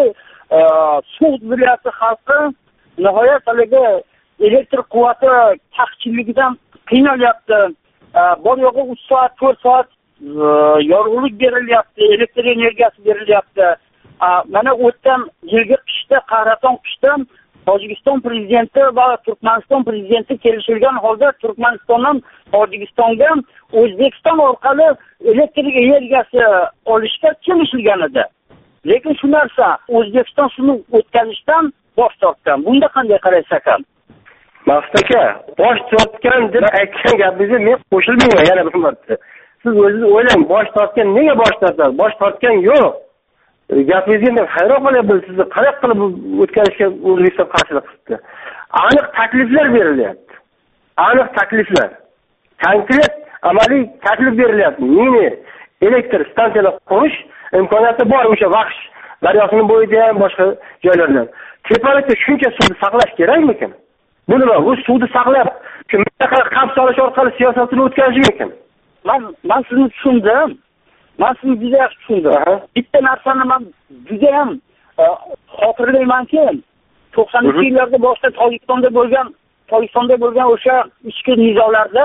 Suv viloyati xalqi nihoyat haligi elektr quvvati taqchilligidan qiynalyapti. Bor yo'g'i 3 soat, 4 soat yorug'lik berilyapti, elektr energiyasi berilyapti. Mana o'tgan yilgi qishda, qahraton qishda Tojikiston prezidenti va Turkmaniston prezidenti kelishilgan holda Turkmanistondan Tojikistonga O'zbekiston orqali elektr energiyasi olishga kelishilgan edi. Lekin shu narsa O'zbekiston shuni o'tkazishdan bosh tortgan. Bunda qanday qaraysiz ekan? Maqsad aka, bosh tortgan deb aytgan gapingizga men qo'shilmayman yana bir marta. Siz o'zingiz o'ylang, bosh tortgan nega bosh tortadi? Bosh tortgan yo'q. Gapingizga men hayron qolyapman, sizni qanday qilib o'tkazishga O'zbekiston qarshilik qildi. Aniq takliflar berilyapti. Aniq takliflar. Konkret amaliy taklif berilyapti. Mini elektr stansiyalar qurish imkoniyati bor o'sha Vaqsh daryosining bo'yida ham boshqa joylarda. Tepalikda shuncha suvni saqlash kerakmikan? Bu nima? Bu suvni saqlab, shu mintaqaga xavf solish orqali siyosatini o'tkazish mumkin. Men sizni tushundim. Men sizni juda yaxshi tushundim. Bitta narsani men juda ham xotirlaymanki, 90-yillarda boshida Tojikistonda bo'lgan o'sha ichki nizolarda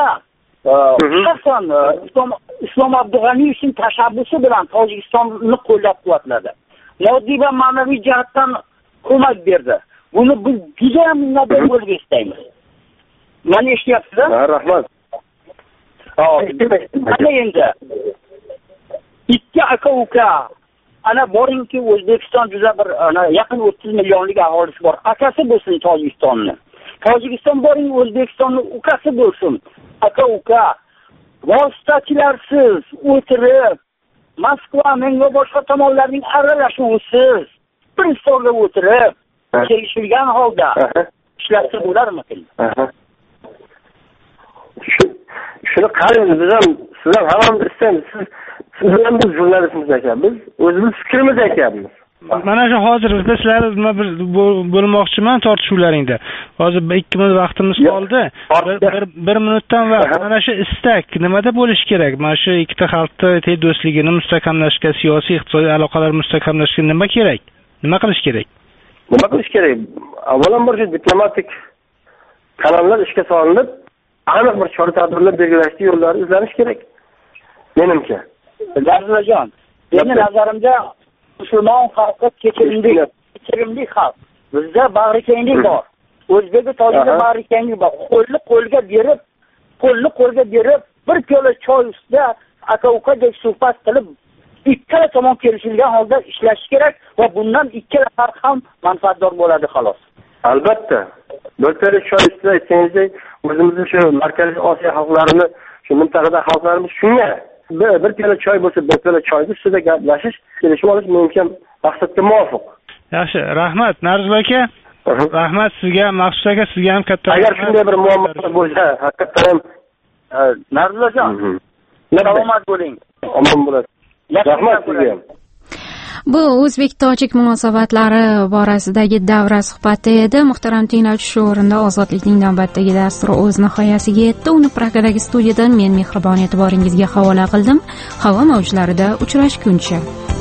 shaxsan Islom Abdug'aniyevning tashabbusi bilan Tojikistonni qo'llab-quvvatladi. Moddiy va ma'naviy jihatdan ko'mak berdi. Buni biz juda ham minnatdor bo'lib istaymiz. Meni eshityapsiz-a? Rahmat. Ana endi ikki aka-uka, ana boringki O'zbekiston juda bir yaqin 30 millionlik aholisi bor. Akasi bo'lsin Tojikistonni. Tojikiston boring O'zbekistonning ukasi bo'lsin. Aka-uka vositachilarsiz o'tirib, Moskva menga boshqa tomonlarning aralashuvisiz bir stolga o'tirib kelishilgan holda ishlatsa bo'larmikin? Shuni qaraymiz, biz ham siz ham hammamiz istaymiz. Siz bilan biz jurnalistmiz ekan, biz o'zimiz fikrimiz aytyapmiz. Mana shu hozir biz sizlarni nima bir bo'lmoqchiman tortishuvlaringda. Hozir 2 minut vaqtimiz qoldi. Bir minutdan vaqt. Mana shu istak nimada bo'lishi kerak? Mana shu ikkita xalqning do'stligini mustahkamlashga, siyosiy iqtisodiy aloqalar mustahkamlashga nima kerak? Nima qilish kerak? Nima qilish kerak? Avvalambor shu diplomatik kanallar ishga solinib, aniq bir chora-tadbirlar belgilashga yo'llari izlanish kerak. Menimcha. Narzuljon, mening nazarimda musulmon xalqi kechirimli xalq. Bizda bag'rikenglik bor. O'zbek tojikda bag'rikenglik bor. Qo'lni qo'lga berib, bir piyola choy ustida aka-ukadek suhbat qilib, ikkala tomon kelishilgan holda ishlash kerak va bundan ikkala taraf ham manfaatdor bo'ladi xolos. Albatta. Bir piyola choy ustida aytganingizdek, o'zimizning shu Markaziy Osiyo xalqlarini, shu mintaqada xalqlarimiz shunga bir piyola choy bo'lsa, bir piyola choyni ustida gaplashish, kelishib olish mumkin, maqsadga muvofiq. Yaxshi, rahmat Narzul aka. Rahmat sizga, Maqsud aka, sizga ham katta agar shunday bir muammolar bo'lsa haqiqatdan ham Narzullajon salomat bo'ling, omon bo'lasiz. Rahmat sizga. Bu o'zbek tojik munosabatlari borasidagi davra suhbati edi. Muhtaram tinglovchi, shu o'rinda ozodlikning navbatdagi dasturi o'z nihoyasiga yetdi. Uni Pragadagi studiyadan men mehribon e'tiboringizga havola qildim. Havo mavjlarida uchrashguncha